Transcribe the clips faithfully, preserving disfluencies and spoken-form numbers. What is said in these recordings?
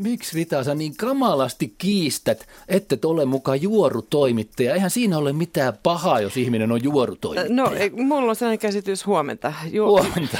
Miksi Rita sä niin kamalasti kiistät, ette ole mukaan juorutoimittaja? Eihän siinä ole mitään pahaa, jos ihminen on juorutoimittaja. No, ei, mulla on sellainen käsitys huomenta. Ju- huomenta.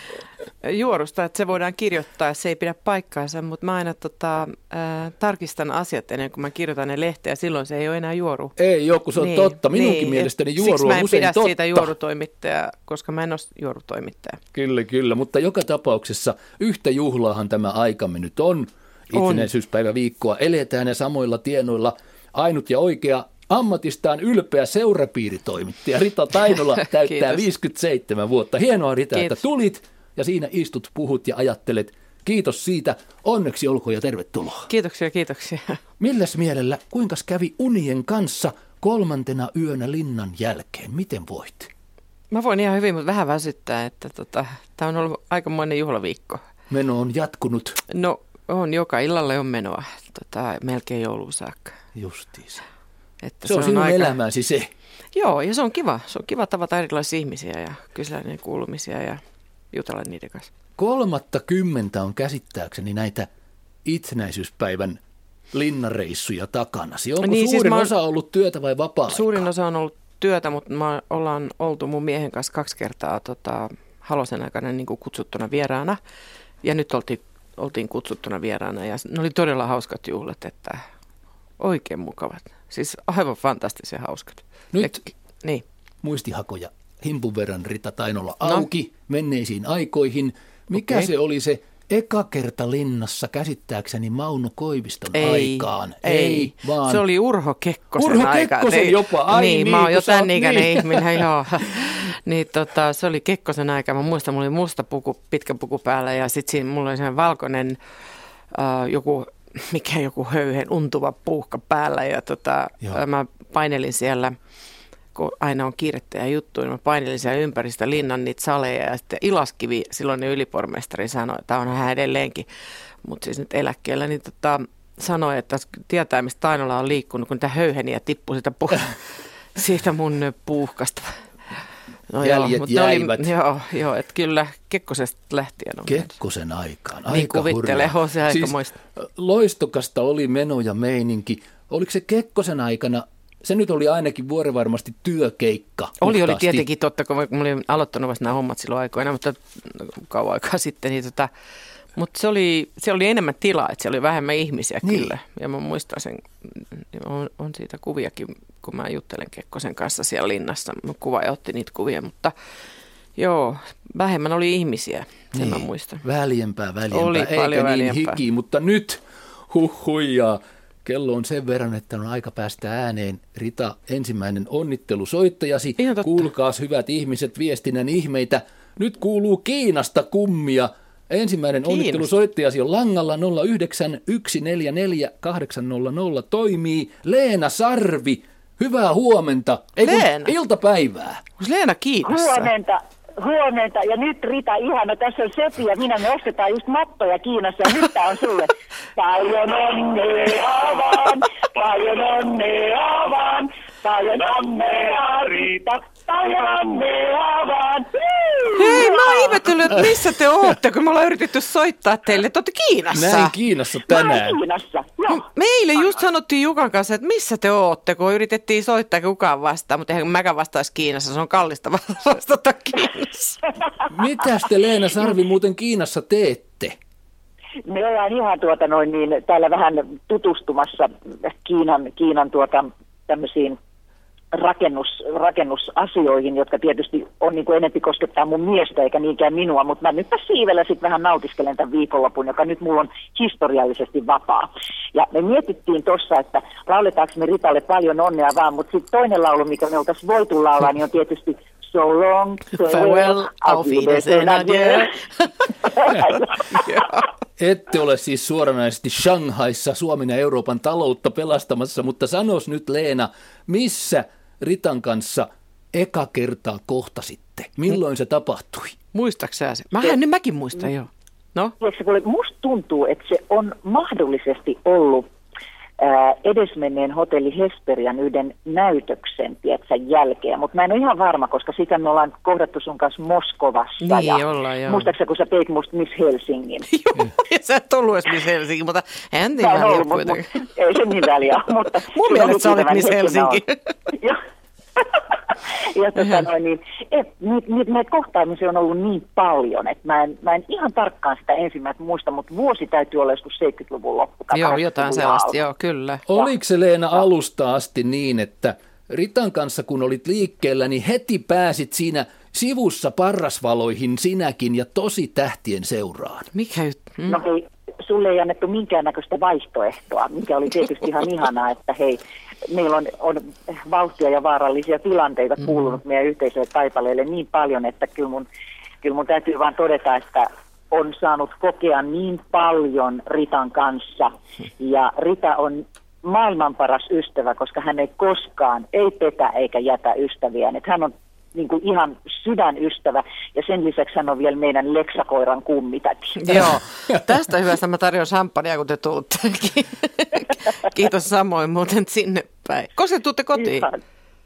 Juorusta, että se voidaan kirjoittaa, se ei pidä paikkaansa, mutta mä aina tota, äh, tarkistan asiat ennen kuin mä kirjoitan ne lehteen, ja silloin se ei ole enää juoru. Ei ole, kun se on niin, totta. Minunkin niin, mielestäni juoru on usein totta. Siksi mä en pidä siitä juorutoimittajaa, koska mä en ole juorutoimittaja. Kyllä, kyllä, mutta joka tapauksessa yhtä juhlaahan tämä aikamme nyt on. Itsenäisyyspäiväviikkoa eletään ja samoilla tienoilla ainut ja oikea ammatistaan ylpeä seurapiiritoimittaja Rita Tainola täyttää viisikymmentäseitsemän vuotta. Hienoa Rita, Kiitos. Että tulit ja siinä istut, puhut ja ajattelet. Kiitos siitä. Onneksi olkoon ja tervetuloa. Kiitoksia, kiitoksia. Milläs mielellä, kuinka kävi unien kanssa kolmantena yönä linnan jälkeen? Miten voit? Mä voin ihan hyvin, mutta vähän väsyttää, että tota, tämä on ollut aikamoinen juhlaviikko. Meno on jatkunut. No on, joka illalle on menoa, tota, melkein jouluun saakka. Justiinsa. Että se, se on sinun aika... elämäsi se. Joo, ja se on kiva. Se on kiva tavata erilaisia ihmisiä ja kysellä niiden kuulumisia ja jutella niiden kanssa. Kolmatta kymmentä on käsittääkseni näitä itsenäisyyspäivän linnareissuja takanasi. Onko niin, suurin siis osa ollut työtä vai vapaa-aikaa? Suurin osa on ollut työtä, mutta me ollaan oltu mun miehen kanssa kaksi kertaa tota, Halosen aikana niin kuin kutsuttuna vieraana. Ja nyt oltiin, oltiin kutsuttuna vieraana ja ne oli todella hauskat juhlat, että oikein mukavat. Siis aivan fantastisen hauskat. Nyt Et, niin. muistihakoja himpun verran Rita Tainola auki no. menneisiin aikoihin. Mikä okay. se oli se eka kerta linnassa käsittääkseni Mauno Koiviston ei, aikaan? Ei, ei, vaan... Se oli Urho Kekkosen Urho aika. Kekkosen ei, jopa, ai niin. niin mä oon jo tämän niin. ikäinen ihminen, joo. Niin tota, se oli Kekkosen aika. Mä muistan, mulla oli musta puku, pitkä puku päällä ja sitten siinä mulla oli sellainen valkoinen uh, joku, mikä joku höyhen untuva puuhka päällä ja tota, mä painelin siellä, kun aina on kiirettä ja juttuja, niin mä painelin siellä ympäristä linnan niitä saleja ja sitten Ilaskivi, silloin ylipormestari sanoi, että on hän edelleenkin, mutta siis nyt eläkkeellä, niin tota, sanoi, että tietää, mistä Tainola on liikkunut, kun niitä höyheniä tippui sitä pu- siitä mun puuhkasta. No jäljet joo, jäivät. Oli, joo, joo, että kyllä Kekkosesta lähtien on. Kekkosen aikaan, aika niin kuvittelee, on se aika siis muista. Loistokasta oli meno ja meininki. Oliko se Kekkosen aikana, se nyt oli ainakin vuorovarmasti työkeikka. Oli, puhtaasti. oli tietenkin totta, kun mä olin aloittanut vasta nämä hommat silloin aikoina, mutta kauan aikaa sitten. Niin tota, mutta se oli, se oli enemmän tilaa, että se oli vähemmän ihmisiä niin. Kyllä. Ja mä muistan sen, on, on siitä kuviakin, kun mä juttelen Kekkosen kanssa siellä linnassa. Mä kuva ja otti niitä kuvia, mutta joo, vähemmän oli ihmisiä, sen niin. Mä muistan. Väljempää, väljempää, oli eikä niin väljempää. hiki, mutta nyt huh huijaa. Kello on sen verran, että on aika päästä ääneen. Rita, ensimmäinen onnittelusoittajasi. Kuulkaas hyvät ihmiset viestinnän ihmeitä. Nyt kuuluu Kiinasta kummia. Ensimmäinen Kiinasta. Onnittelusoittajasi on langalla nolla yhdeksän yksi neljä neljä kahdeksan nolla nolla toimii. Leena Sarvi, hyvää huomenta. Ei Leena. Iltapäivää. Onko Leena Kiinassa? Huomenta. Huomenta. Ja nyt Rita, ihana, tässä on Sepi ja minä, me ostetaan just mattoja Kiinassa ja nyt tää on sulle. Paljon onnea vaan, paljon onnea vaan, paljon onnea Rita, paljon onnea vaan. Hei, mä oon ihmetellyt, että missä te ootte, kun me ollaan yritetty soittaa teille, että ootte Kiinassa. Näin Kiinassa tänään. Mä oon Kiinassa, joo. Me eilen just sanottiin Jukan kanssa, että missä te ootte, kun yritettiin soittaa kukaan vastaan, mutta eihän mäkään vastaisi Kiinassa, se on kallista vastata Kiinassa. Mitäs te Leena Sarvi muuten Kiinassa teette? Me ollaan ihan tuota noin niin, täällä vähän tutustumassa Kiinan, Kiinan tuota tämmöisiin rakennus, rakennusasioihin, jotka tietysti on niin kuin enempi koskettaa mun miestä eikä niinkään minua, mutta mä nyt tässä siivellä sitten vähän nautiskelen tämän viikonlopun, joka nyt mulla on historiallisesti vapaa. Ja me mietittiin tuossa, että lauletaanko me Ritalle paljon onnea vaan, mutta sitten toinen laulu, mikä me oltaisiin voitu laulaa, niin on tietysti So long, farewell, auf Wiedersehen, adieu. Ette ole siis suoranaisesti Shanghaissa Suomen ja Euroopan taloutta pelastamassa, mutta sanos nyt Leena, missä Ritan kanssa eka kertaa kohtasitte? Milloin se tapahtui? Muistaaksä se? Mähän nyt mäkin muistan, joo. No? Musta tuntuu, että se on mahdollisesti ollut ää, edesmenneen hotelli Hesperian yhden näytöksen, tiedätkö, jälkeen. Mutta mä en ole ihan varma, koska sitä me ollaan kohdattu sun kanssa Moskovassa. Niin, ja ollaan, joo. Muistaaksä, kun sä teit musta Miss Helsingin? Joo, ja sä et ollut edes Miss Helsingin, mutta en niin väliä ollut, kuitenkin. Mut, ei se niin väliä, mutta... Mun mielestä sä olet Miss Helsinki. Joo. Ja tota noin, niin, et, niitä niit, näitä kohtaamisia on ollut niin paljon, että mä en, mä en ihan tarkkaan sitä ensimmäistä muista, mutta vuosi täytyy olla joskus seitsemänkymmentäluvun loppu. Joo, jotain sellaista, joo, kyllä. Oliko se, Leena, alusta asti niin, että Ritan kanssa kun olit liikkeellä, niin heti pääsit siinä sivussa parrasvaloihin sinäkin ja tosi tähtien seuraan? Mikä jut... mm. No hei, sulle ei annettu minkäännäköistä vaihtoehtoa, mikä oli tietysti ihan ihanaa, että hei, meillä on, on vauhtia ja vaarallisia tilanteita kuulunut meidän yhteisölle taipaleelle niin paljon, että kyllä mun, kyllä mun täytyy vaan todeta, että on saanut kokea niin paljon Ritan kanssa. Ja Rita on maailman paras ystävä, koska hän ei koskaan, ei petä eikä jätä ystäviään. Että hän on niin kuin ihan sydänystävä ja sen lisäksi hän on vielä meidän leksakoiran kummitäti. Joo, tästä hyvästä mä tarjoan champagnea, kun te tuutte. Kiitos samoin muuten sinne päin. Koska te tuutte kotiin? Ihan.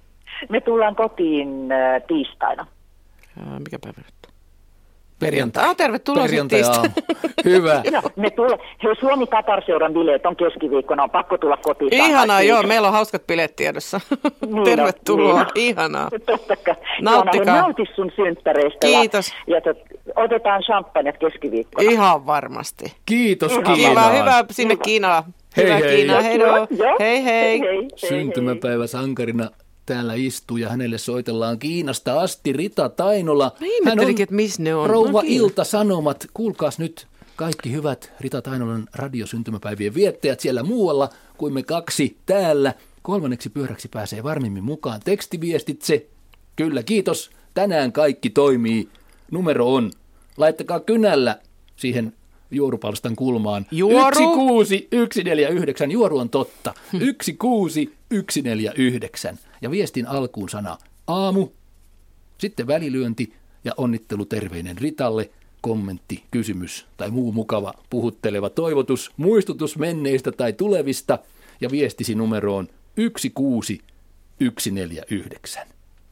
Me tullaan kotiin äh, tiistaina. Ja, mikä päivä nyt? Perjantai. Ah, tervetuloa Perjantai sitten Hyvä. No, me tulla, hei, Suomi-Katarseuran bileet on keskiviikkona, on pakko tulla kotiin. Ihanaa, joo, meillä on hauskat bileet tiedossa. Niin, Tervetuloa, niin. Ihanaa. Tottakai. Nauttikaa. Nauti sun synttäreistä. Kiitos. Ja, ja tot, otetaan champagnet keskiviikkona. Ihan varmasti. Kiitos Ihan Kiinaan. Kiva, hyvä sinne Kiinaan. Hei, Hyvä hei. Kiina, hei, Joo, joo. hei hei. hei, hei Syntymäpäivä sankarina täällä istuu ja hänelle soitellaan Kiinasta asti Rita Tainola. Mä ihmettelinkin, että missä ne on. Rouva No, Kiina. Ilta-Sanomat. Kuulkaas nyt kaikki hyvät Rita Tainolan radiosyntymäpäivien viettäjät siellä muualla kuin me kaksi täällä. Kolmanneksi pyöräksi pääsee varmimmin mukaan tekstiviestitse. Kyllä, kiitos. Tänään kaikki toimii. Numero on. Laittakaa kynällä siihen juorupalstan kulmaan. Juoru? yksi kuusi yksi neljä yhdeksän. Juoru on totta. yksi kuusi yksi neljä yhdeksän. Ja viestin alkuun sana aamu, sitten välilyönti ja onnittelu terveinen Ritalle, kommentti, kysymys tai muu mukava puhutteleva toivotus, muistutus menneistä tai tulevista ja viestisi numeroon yksi kuusi yksi neljä yhdeksän.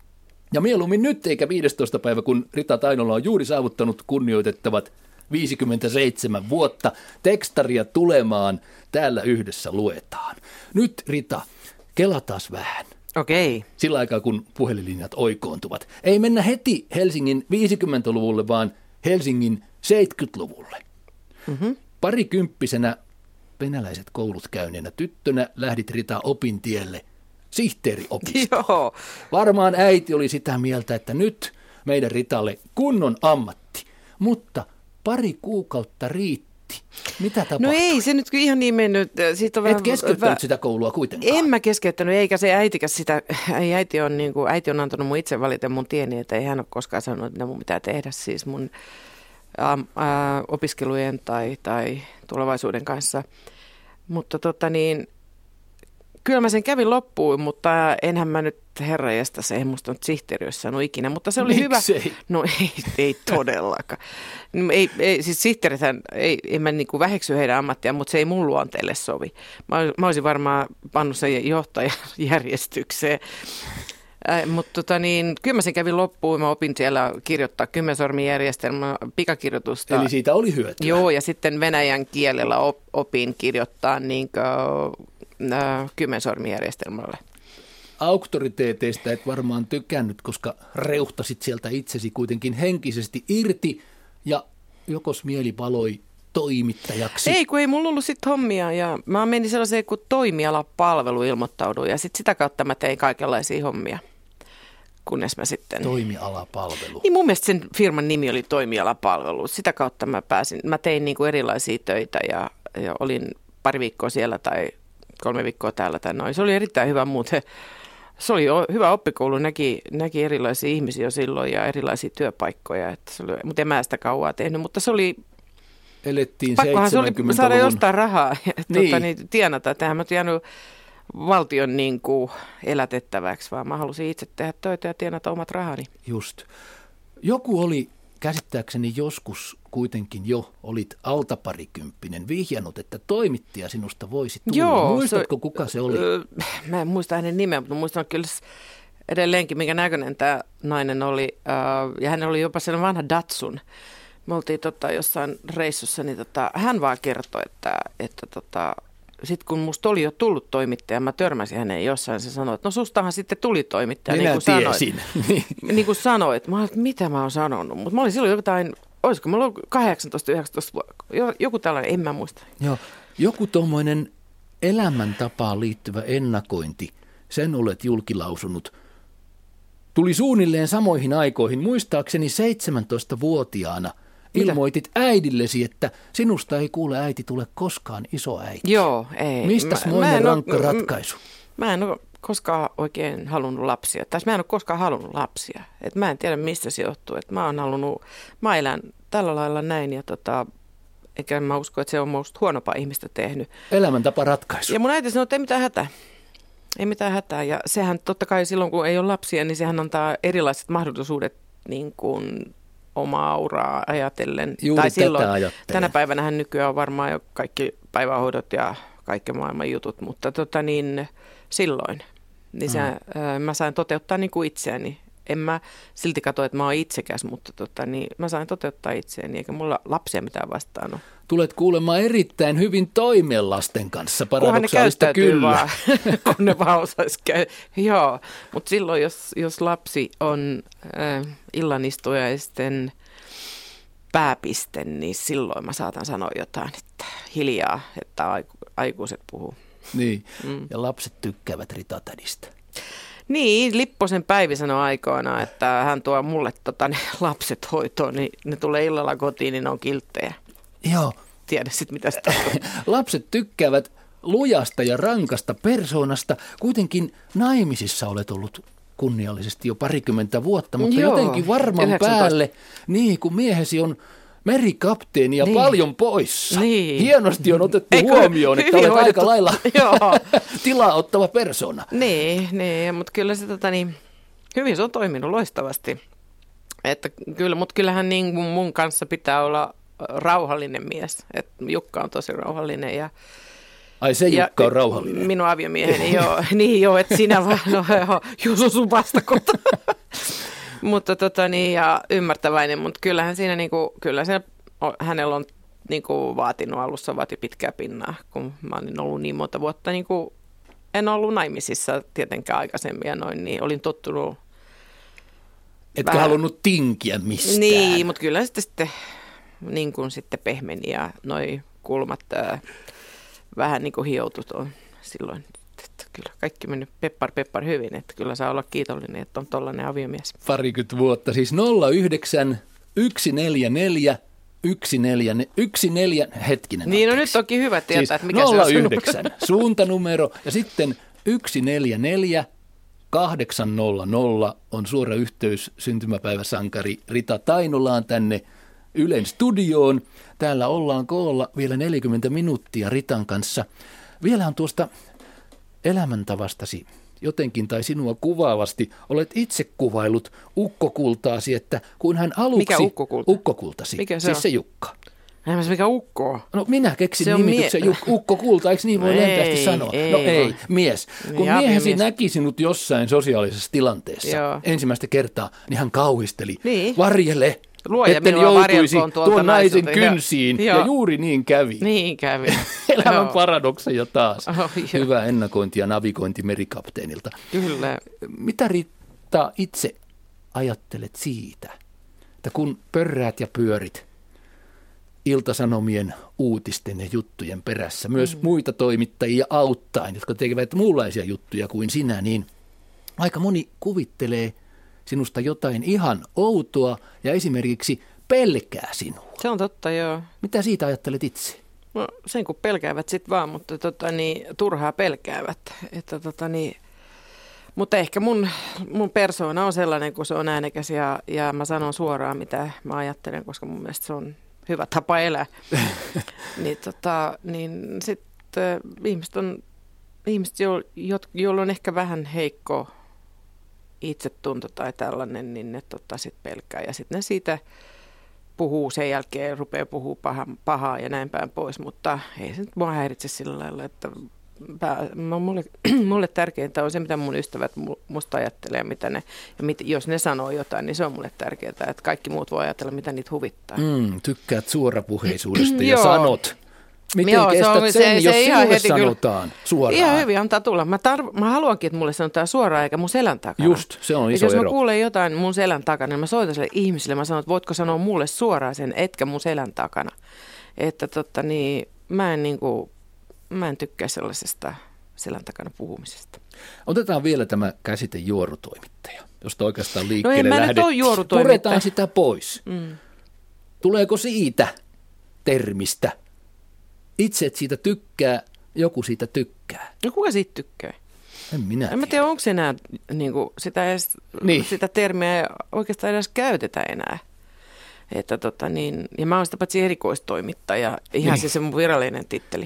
Ja mieluummin nyt eikä viidestoista päivä, kun Rita Tainola on juuri saavuttanut kunnioitettavat viisikymmentäseitsemän vuotta. Tekstaria tulemaan, täällä yhdessä luetaan. Nyt Rita, kelataan vähän. Okei. Sillä aikaa, kun puhelinlinjat oikoontuvat. Ei mennä heti Helsingin viisikymmentäluvulle, vaan Helsingin seitsemänkymmentäluvulle. Mm-hmm. Parikymppisenä venäläiset koulut käyneenä tyttönä lähdit Rita opintielle sihteeriopistoon. Joo. Varmaan äiti oli sitä mieltä, että nyt meidän Ritalle kunnon ammatti, mutta pari kuukautta riitti. Mitä tapahtui? No ei se nyt kyllä ihan niin mennyt. Siitä on Et vähän, keskeyttänyt vähän, sitä koulua kuitenkaan. En mä keskeyttänyt, eikä se äitikäs sitä, ei äiti on, niin kuin, äiti on antanut mun itse valita mun tieni, että ei hän ole koskaan sanonut, että mun pitää tehdä siis mun ä, ä, opiskelujen tai, tai tulevaisuuden kanssa. Mutta tota niin, kyllä mä sen kävin loppuun, mutta enhän mä nyt herranjestas, ei musta nyt sihteeriössä sanonut ikinä, mutta se oli Miksei? hyvä. No ei, ei todellakaan. No, ei, ei, siis sihteerithän, ei, en mä niinku väheksy heidän ammattiaan, mutta se ei mun luonteelle sovi. Mä, mä olisin varmaan pannut sen johtajajärjestykseen. Äh, mutta tota niin, kyllä mä sen kävin loppuun, mä opin siellä kirjoittaa kymmensormijärjestelmää, pikakirjoitusta. Eli siitä oli hyötyä. Joo, ja sitten venäjän kielellä op, opin kirjoittaa niin kuin, äh, kymmensormijärjestelmälle. Auktoriteeteista et varmaan tykännyt, koska reuhtasit sieltä itsesi kuitenkin henkisesti irti ja jokos mieli paloi toimittajaksi. Ei, kun ei mulla ollut sitten hommia ja mä menin sellaiseen kuin toimialapalvelu ilmoittauduin ja sitten sitä kautta mä tein kaikenlaisia hommia, kunnes mä sitten... Toimialapalvelu. Niin mun mielestä sen firman nimi oli toimialapalvelu. Sitä kautta mä pääsin, mä tein niinku erilaisia töitä ja, ja olin pari viikkoa siellä tai kolme viikkoa täällä tai noin. Se oli erittäin hyvä muuten. Se oli hyvä oppikoulu, näki, näki erilaisia ihmisiä jo silloin ja erilaisia työpaikkoja. Että se oli, mutta en mä sitä kauaa tehnyt, mutta se oli... Elettiin pakkohan se oli seitsemänkymmentäluvun. saada jostain rahaa ja Niin. tuota, niin, tienata. Tähän mä jäänyt valtion niin kuin elätettäväksi, vaan mä halusin itse tehdä töitä ja tienata omat rahani. Just. Joku oli käsittääkseni joskus kuitenkin jo olit altaparikymppinen vihjannut, että toimittaja sinusta voisi tulla. Joo, Muistatko, se, kuka se oli? Öö, mä en muista hänen nimeä, mutta muistan kyllä edelleenkin, minkä näköinen tämä nainen oli. Öö, ja hän oli jopa sellainen vanha Datsun. Me oltiin tota, jossain reissussa, niin tota, hän vaan kertoi, että, että tota, sitten kun musta oli jo tullut toimittaja, mä törmäsin häneen jossain, se sanoi, että no sustahan sitten tuli toimittaja. Minä niin kuin tiesin. Sanoit, niin kuin sanoit. Mä olin, että mitä mä oon sanonut, mutta mä olin silloin jotain, olisiko mulla ollut kahdeksantoista yhdeksäntoista, joku tällainen, en mä muista. Joo, joku tuommoinen elämäntapaan liittyvä ennakointi, sen olet julkilausunut, tuli suunnilleen samoihin aikoihin, muistaakseni seitsemäntoistavuotiaana. Ilmoitit äidillesi, että sinusta ei kuule äiti tule koskaan isoäiti. Joo, ei. Mistäs moinen rankka ole, ratkaisu? Mä en ole koskaan oikein halunnut lapsia. Tai mä en ole koskaan halunnut lapsia. Et mä en tiedä, mistä se johtuu. Et mä oon halunnut, mä elän tällä lailla näin ja tota, eikä mä usko, että se on musta huonompaa ihmistä tehnyt. Elämäntapa ratkaisu. Ja mun äiti sanoi, että ei mitään hätää. Ei mitään hätää. Ja sehän totta kai silloin, kun ei ole lapsia, niin sehän antaa erilaiset mahdollisuudet niin kuin omaa auraa ajatellen. Juuri tai silloin, tätä ajattelen. Tänä päivänähän nykyään on varmaan jo kaikki päivähoidot ja kaikki maailman jutut, mutta tota niin, silloin niin mm. se, ää, mä sain toteuttaa niin kuin itseäni. En mä silti katso, että mä oon itsekäs, mutta tota, niin, mä sain toteuttaa itseäni, eikä mulla lapsia mitään vastaan ole. Tulet kuulemaan erittäin hyvin toimeen lasten kanssa, paradoksaalista kyllä. Vaan, kun ne vaan osais käy. Joo, mutta silloin jos, jos lapsi on äh, illanistujaisten pääpiste, niin silloin mä saatan sanoa jotain, että hiljaa, että aiku, aikuiset puhuu. Niin, mm. ja lapset tykkäävät Rita-tädistä. Niin, Lipposen Päivi sanoi aikoinaan, että hän tuo mulle tota, ne lapset hoitoon, niin ne tulee illalla kotiin, niin ne on kilttejä. Joo. Tiedä sitten, mitä sitä on. Lapset tykkäävät lujasta ja rankasta persoonasta. Kuitenkin naimisissa olet ollut kunniallisesti jo parikymmentä vuotta, mutta Joo, jotenkin varman yhdeksäntoista päälle, niin kun miehesi on merikapteeni ja niin. paljon poissa. Niin. Hienosti on otettu Eikö, huomioon, että olet hoidettu aika lailla tilaa ottava persoona. Niin, niin mutta kyllä se tota, niin, hyvin se on toiminut loistavasti. Että kyllä, mutta kyllähän niin mun kanssa pitää olla rauhallinen mies. Et Jukka on tosi rauhallinen. Ja, Ai se Jukka on rauhallinen? Minun aviomieheni, joo. Niin joo, että sinä vaan, no joo, Jusu sun vastakota. Mutta tota niin, ja ymmärtäväinen, mutta kyllähän siinä niinku, kyllä se, hänellä on niinku vaatinut alussa vaati pitkää pinnaa, kun mä olin ollut niin monta vuotta, niinku, en ollut naimisissa tietenkään aikaisemmin ja noin, niin olin tottunut. Etkä vähän halunnut tinkiä mistään. Niin, mutta kyllä sitten, sitten niin kuin sitten pehmeni ja noi kulmat ää, vähän niin kuin hioutui tuon silloin. Että kyllä kaikki meni peppar peppar hyvin, että kyllä saa olla kiitollinen, että on tollainen aviomies. Parikymmentä vuotta, siis nolla yhdeksän yksi neljä neljä yksi neljä yksi neljä hetkinen. Niin, no nyt onkin hyvä tietää, siis että mikä nolla se on yhdeksän suuntanumero ja sitten yksi neljä neljä kahdeksan nolla nolla on suora yhteys syntymäpäiväsankari Rita Tainolaan tänne Ylen studioon. Täällä ollaan koolla vielä neljäkymmentä minuuttia Ritan kanssa. Vielä on tuosta elämäntavastasi jotenkin tai sinua kuvaavasti. Olet itse kuvailut ukkokultaasi, että kun hän aluksi... Mikä ukkokulta? Ukkokultasi, mikä se siis on? se Jukka. Enhän mikä ukko? No minä keksin nimityksen mie- ukkokulta, eikö niin voi lempeästi sanoa? Ei, no ei, mies. Kun ja, miehesi mies. näki sinut jossain sosiaalisessa tilanteessa Joo. ensimmäistä kertaa, niin hän kauhisteli. Niin. Varjele, Luoja etten joutuisi tuon naisen naiselta. kynsiin. Ja, ja juuri niin kävi. Niin kävi. Elämän paradokseja taas. Oh, Hyvä ennakointi ja navigointi merikapteenilta. Kyllä. Mitä Ritta itse ajattelet siitä, että kun pörräät ja pyörit Ilta-Sanomien uutisten ja juttujen perässä, myös mm. muita toimittajia auttaen, jotka tekevät muunlaisia juttuja kuin sinä, niin aika moni kuvittelee sinusta jotain ihan outoa ja esimerkiksi pelkää sinua. Se on totta, joo. Mitä siitä ajattelet itse? No sen kun pelkäävät sitten vaan, mutta tota, niin, turhaa pelkäävät. Että, tota, niin, mutta ehkä mun, mun persoona on sellainen, kun se on äänekäs ja, ja mä sanon suoraan, mitä mä ajattelen, koska mun mielestä se on hyvä tapa elää. niin tota, niin sitten ihmiset, on, ihmiset jo, joilla on ehkä vähän heikko itsetunto tai tällainen, niin ne tota sit pelkää. Ja sitten ne siitä puhuu sen jälkeen, rupeaa puhua paha, pahaa ja näin päin pois, mutta ei se nyt mua häiritse sillä lailla, että pää, mulle, mulle tärkeintä on se, mitä mun ystävät musta ajattelee ja mitä ne, ja mit, jos ne sanoo jotain, niin se on mulle tärkeää, että kaikki muut voi ajatella, mitä niitä huvittaa. Mm, tykkäät suorapuheisuudesta ja sanot. Miten Joo, kestät se on, sen, se, jos se sinulle heti sanotaan kyllä, suoraan? Ihan hyvin, antaa tulla. Mä, tar- mä haluankin, että mulle sanotaan suoraan eikä mun selän takana. Just, se on iso jos ero. Jos mä kuulen jotain mun selän takana, niin mä soitan sille ihmiselle. Mä sanon, että voitko sanoa mulle suoraan sen, etkä mun selän takana. Että totta niin, mä en, niin kuin, mä en tykkää sellaisesta selän takana puhumisesta. Otetaan vielä tämä käsite juorutoimittaja, josta oikeastaan No liikkeelle en mä nyt lähdettiin. ole juorutoimittaja. Puretaan sitä pois. Mm. Tuleeko siitä termistä? Itse et siitä tykkää, joku siitä tykkää. No kuka siitä tykkää? En minä En mä tiedä, onko enää niin kuin, sitä, edes, niin. sitä termiä ei oikeastaan edes käytetä enää. Että, tota, niin, ja mä oon sitä paitsi erikoistoimittaja, ihan niin. Se se mun virallinen titteli.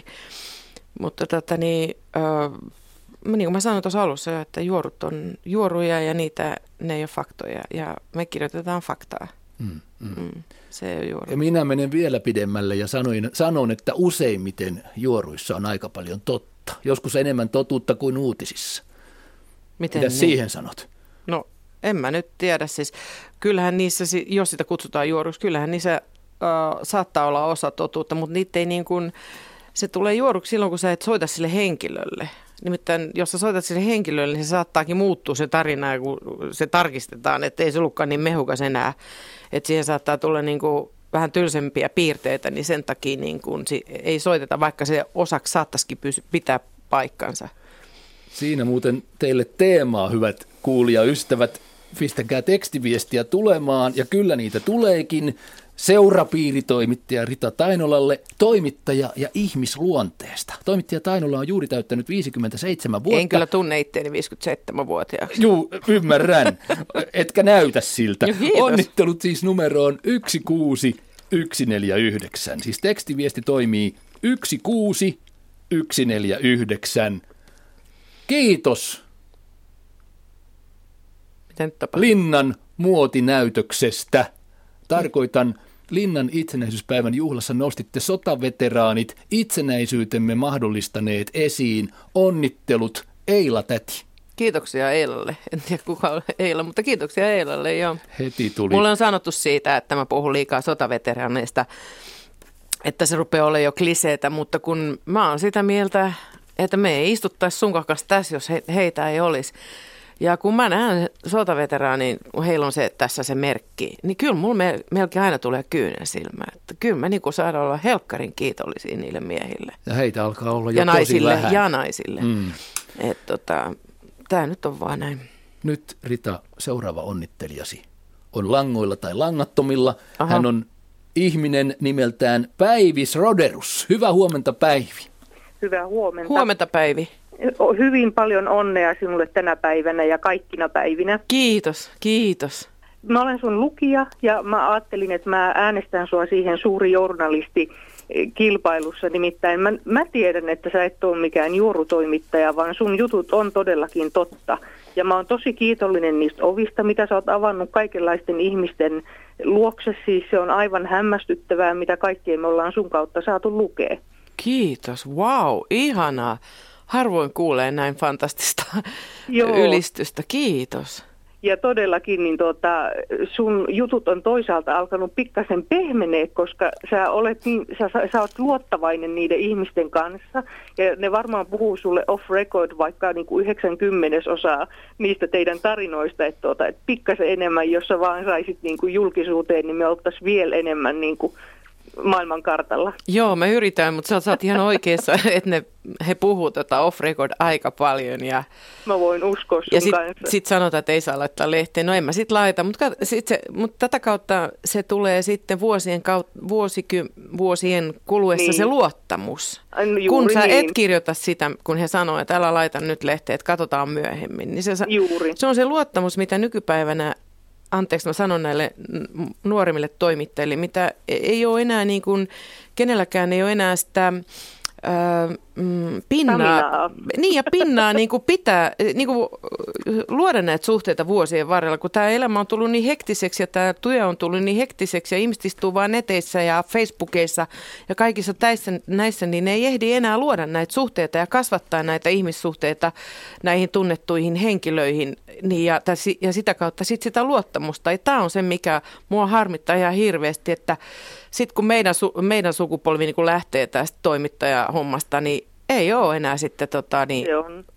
Mutta tota, niin, äh, niin kuin mä sanoin tuossa alussa, että juorut on juoruja ja niitä, ne ei ole faktoja ja me kirjoitetaan faktaa. Mm, mm. Mm, se ei ole juoru. Ja minä menen vielä pidemmälle ja sanoin, sanon, että useimmiten juoruissa on aika paljon totta. Joskus enemmän totuutta kuin uutisissa. Miten Mitä niin? siihen sanot? No en mä nyt tiedä. Siis, kyllähän niissä, jos sitä kutsutaan juoruksi, kyllähän niissä äh, saattaa olla osa totuutta, mutta niitä ei niin kuin, se tulee juoruksi silloin, kun sä et soita sille henkilölle. Nimittäin, jos sä soitat sille henkilölle, niin se saattaakin muuttua se tarina, kun se tarkistetaan, että ei se ollutkaan niin mehukas enää. Että siihen saattaa tulla niin kuin vähän tylsempiä piirteitä, niin sen takia niin kuin ei soiteta, vaikka se osaksi saattaisikin pysy, pitää paikkansa. Siinä muuten teille teemaa, hyvät kuulijaystävät. Pistäkää tekstiviestiä tulemaan, ja kyllä niitä tuleekin. Seurapiiritoimittaja Rita Tainolalle, toimittaja ja ihmisluonteesta. Toimittaja Tainola on juuri täyttänyt viisikymmentäseitsemän vuotta. En kyllä tunne itteeni viisikymmentäseitsemänvuotiaaksi. Juu, ymmärrän. Etkä näytä siltä. No, onnittelut siis numeroon yksi kuusi yksi neljä yhdeksän. Siis tekstiviesti toimii yksi kuusi yksi neljä yhdeksän. Kiitos Miten tapahtuu? Linnan muotinäytöksestä. Tarkoitan, Linnan itsenäisyyspäivän juhlassa nostitte sotaveteraanit, itsenäisyytemme mahdollistaneet esiin. Onnittelut, Eila täti. Kiitoksia Eilalle. En tiedä kuka on Eila, mutta kiitoksia Eilalle. Joo. Heti tuli. Mulle on sanottu siitä, että mä puhun liikaa sotaveteraaneista, että se rupeaa olemaan jo kliseetä, mutta kun mä oon sitä mieltä, että me ei istuttaisi sun kanssa tässä, jos he, heitä ei olisi. Ja kun mä näen sotaveteraanin, kun heillä on se, tässä se merkki, niin kyllä mulla me, melkein aina tulee kyynel silmään. Että kyllä mä niin saadaan olla helkkarin kiitollisia niille miehille. Ja heitä alkaa olla jo ja tosi naisille, vähän. Ja naisille. Mm. Että tota, tää nyt on vaan näin. Nyt Rita, seuraava onnittelijasi on langoilla tai langattomilla. Aha. Hän on ihminen nimeltään Päivis Roderus. Hyvää huomenta, Päivi. Hyvää huomenta. Huomenta, Päivi. Hyvin paljon onnea sinulle tänä päivänä ja kaikkina päivinä. Kiitos, kiitos. Mä olen sun lukija ja mä ajattelin, että mä äänestän sua siihen suuri journalisti kilpailussa. Nimittäin mä, mä tiedän, että sä et ole mikään juorutoimittaja, vaan sun jutut on todellakin totta. Ja mä oon tosi kiitollinen niistä ovista, mitä sä oot avannut kaikenlaisten ihmisten luokse. Siis se on aivan hämmästyttävää, mitä kaikkea me ollaan sun kautta saatu lukea. Kiitos, wow, ihanaa. Harvoin kuulee näin fantastista Joo. ylistystä. Kiitos. Ja todellakin niin tuota, sun jutut on toisaalta alkanut pikkasen pehmenee, koska sä olet, niin, sä, sä oot luottavainen niiden ihmisten kanssa. Ja ne varmaan puhuu sulle off record vaikka niin kuin yhdeksänkymmentä osaa niistä teidän tarinoista. Että tuota, et pikkasen enemmän, jos sä vaan saisit niin kuin julkisuuteen, niin me oltaisiin vielä enemmän niin kuin maailman kartalla. Joo, me yritän, mutta sä, sä oot ihan oikeassa, että ne, he puhuu tota off record aika paljon. Ja, mä voin uskoa sun ja sit, kanssa. sit sanotaan, että ei saa laittaa lehteen. No en mä sit laita, mutta, sit se, mutta tätä kautta se tulee sitten vuosien, kaut, vuosiky, vuosien kuluessa niin. Se luottamus. Juuri kun sä niin. et kirjoita sitä, kun he sanoo, että älä laita nyt lehteen, että katsotaan myöhemmin. Niin se, Juuri. se on se luottamus, mitä nykypäivänä, anteeksi mä sanon näille nuorimmille toimittajille, mitä ei ole enää niin kuin, kenelläkään ei ole enää sitä Öö, mm, pinnaa, niin ja pinnaa niin kuin pitää niin kuin luoda näitä suhteita vuosien varrella, kun tämä elämä on tullut niin hektiseksi ja tämä työ on tullut niin hektiseksi ja ihmiset istuu vaan neteissä ja Facebookissa ja kaikissa täissä, näissä, niin ne ei ehdi enää luoda näitä suhteita ja kasvattaa näitä ihmissuhteita näihin tunnettuihin henkilöihin niin ja, ja sitä kautta sit sitä luottamusta. Ja tämä on se, mikä mua harmittaa ihan hirveästi, että sitten kun meidän, meidän sukupolvi niin kun lähtee tästä toimittajahommasta, niin ei ole enää sitten, tota, niin,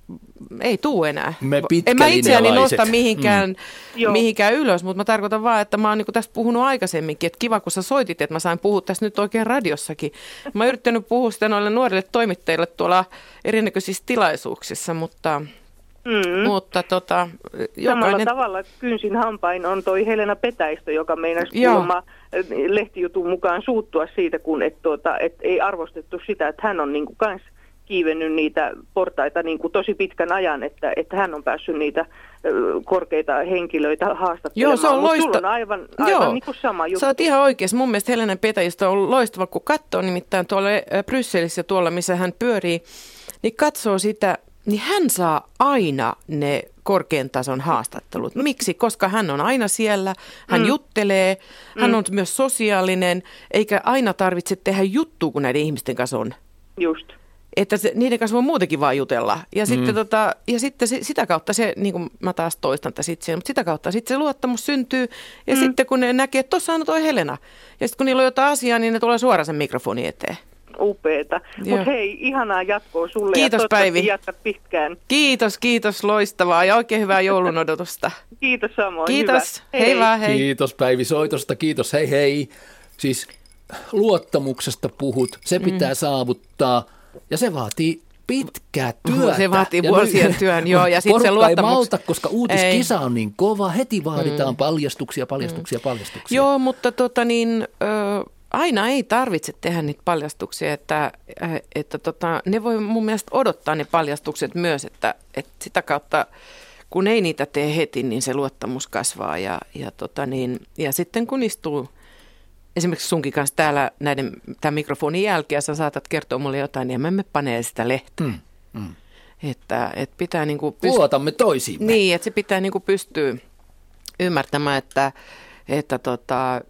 ei tule enää. Me en mä itseäni nosta mihinkään, mm. mihinkään ylös, mutta mä tarkoitan vaan, että mä oon niin tästä puhunut aikaisemminkin, että kiva kun sä soitit, että mä sain puhua tässä nyt oikein radiossakin. Mä oon yrittänyt puhua sitä noille nuorille toimittajille tuolla erinäköisissä tilaisuuksissa, mutta... Mm. Mutta tota, jokainen... Samalla jokainen... tavalla kynsin hampain on toi Helena Petäistö, joka meinasi kuulemma lehtijutun mukaan suuttua siitä, kun et, tuota, et ei arvostettu sitä, että hän on niinku kans kiivennyt niitä portaita niinku tosi pitkän ajan, että, että hän on päässyt niitä korkeita henkilöitä haastattelemaan. Joo, se on loistava. Sulla on aivan, aivan niin kuin sama juttu. Sä oot ihan oikeassa. Mun mielestä Helena Petäistö on loistava, kun katsoo nimittäin tuolla Brysselissä tuolla, missä hän pyörii, niin katsoo sitä, niin hän saa aina ne korkean tason haastattelut. Miksi? Koska hän on aina siellä, hän mm. juttelee, hän mm. on myös sosiaalinen, eikä aina tarvitse tehdä juttua, kun näiden ihmisten kanssa on. Just. Että se, niiden kanssa voi muutenkin vaan jutella. Ja mm. sitten, tota, ja sitten se, sitä kautta se, niin kuin mä taas toistan tässä itse, mutta sitä kautta sitten se luottamus syntyy. Ja mm. sitten kun ne näkee, että tuossa on toi Helena. Ja sitten kun niillä on jotain asiaa, niin ne tulee suoraan sen mikrofonin eteen. Upeeta. Mutta hei, ihanaa jatkoa sulle. Kiitos, ja Päivi. Jatka pitkään. Kiitos, kiitos, loistavaa ja oikein hyvää joulun odotusta. Kiitos samoin. Kiitos, hyvä. hei vaan, hei. Kiitos Päivi soitosta, kiitos, hei hei. Siis luottamuksesta puhut, se pitää mm. saavuttaa ja se vaatii pitkää työtä. Se vaatii vuosien työn, joo. Ja sitten se luottamus... ei malta, koska uutiskisa ei. on niin kova, heti vaaditaan mm. paljastuksia, paljastuksia, mm. paljastuksia. Joo, mutta tota niin... Ö... Aina ei tarvitse tehdä niitä paljastuksia, että, että tota, ne voi mun mielestä odottaa ne paljastukset myös, että, että sitä kautta kun ei niitä tee heti, niin se luottamus kasvaa ja, ja, tota niin, ja sitten kun istuu esimerkiksi sunkin kanssa täällä näiden, tämän mikrofonin jälkeen ja sä saatat kertoa mulle jotain, niin me emme panee sitä lehteä. Mm, mm. Että, että pitää niin kuin pyst- Luotamme toisiimme. Niin, että se pitää niin kuin pystyä ymmärtämään, että, että tota,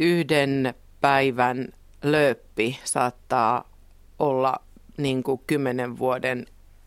yhden päivän lööppi saattaa olla niin kuin kymmenen vuoden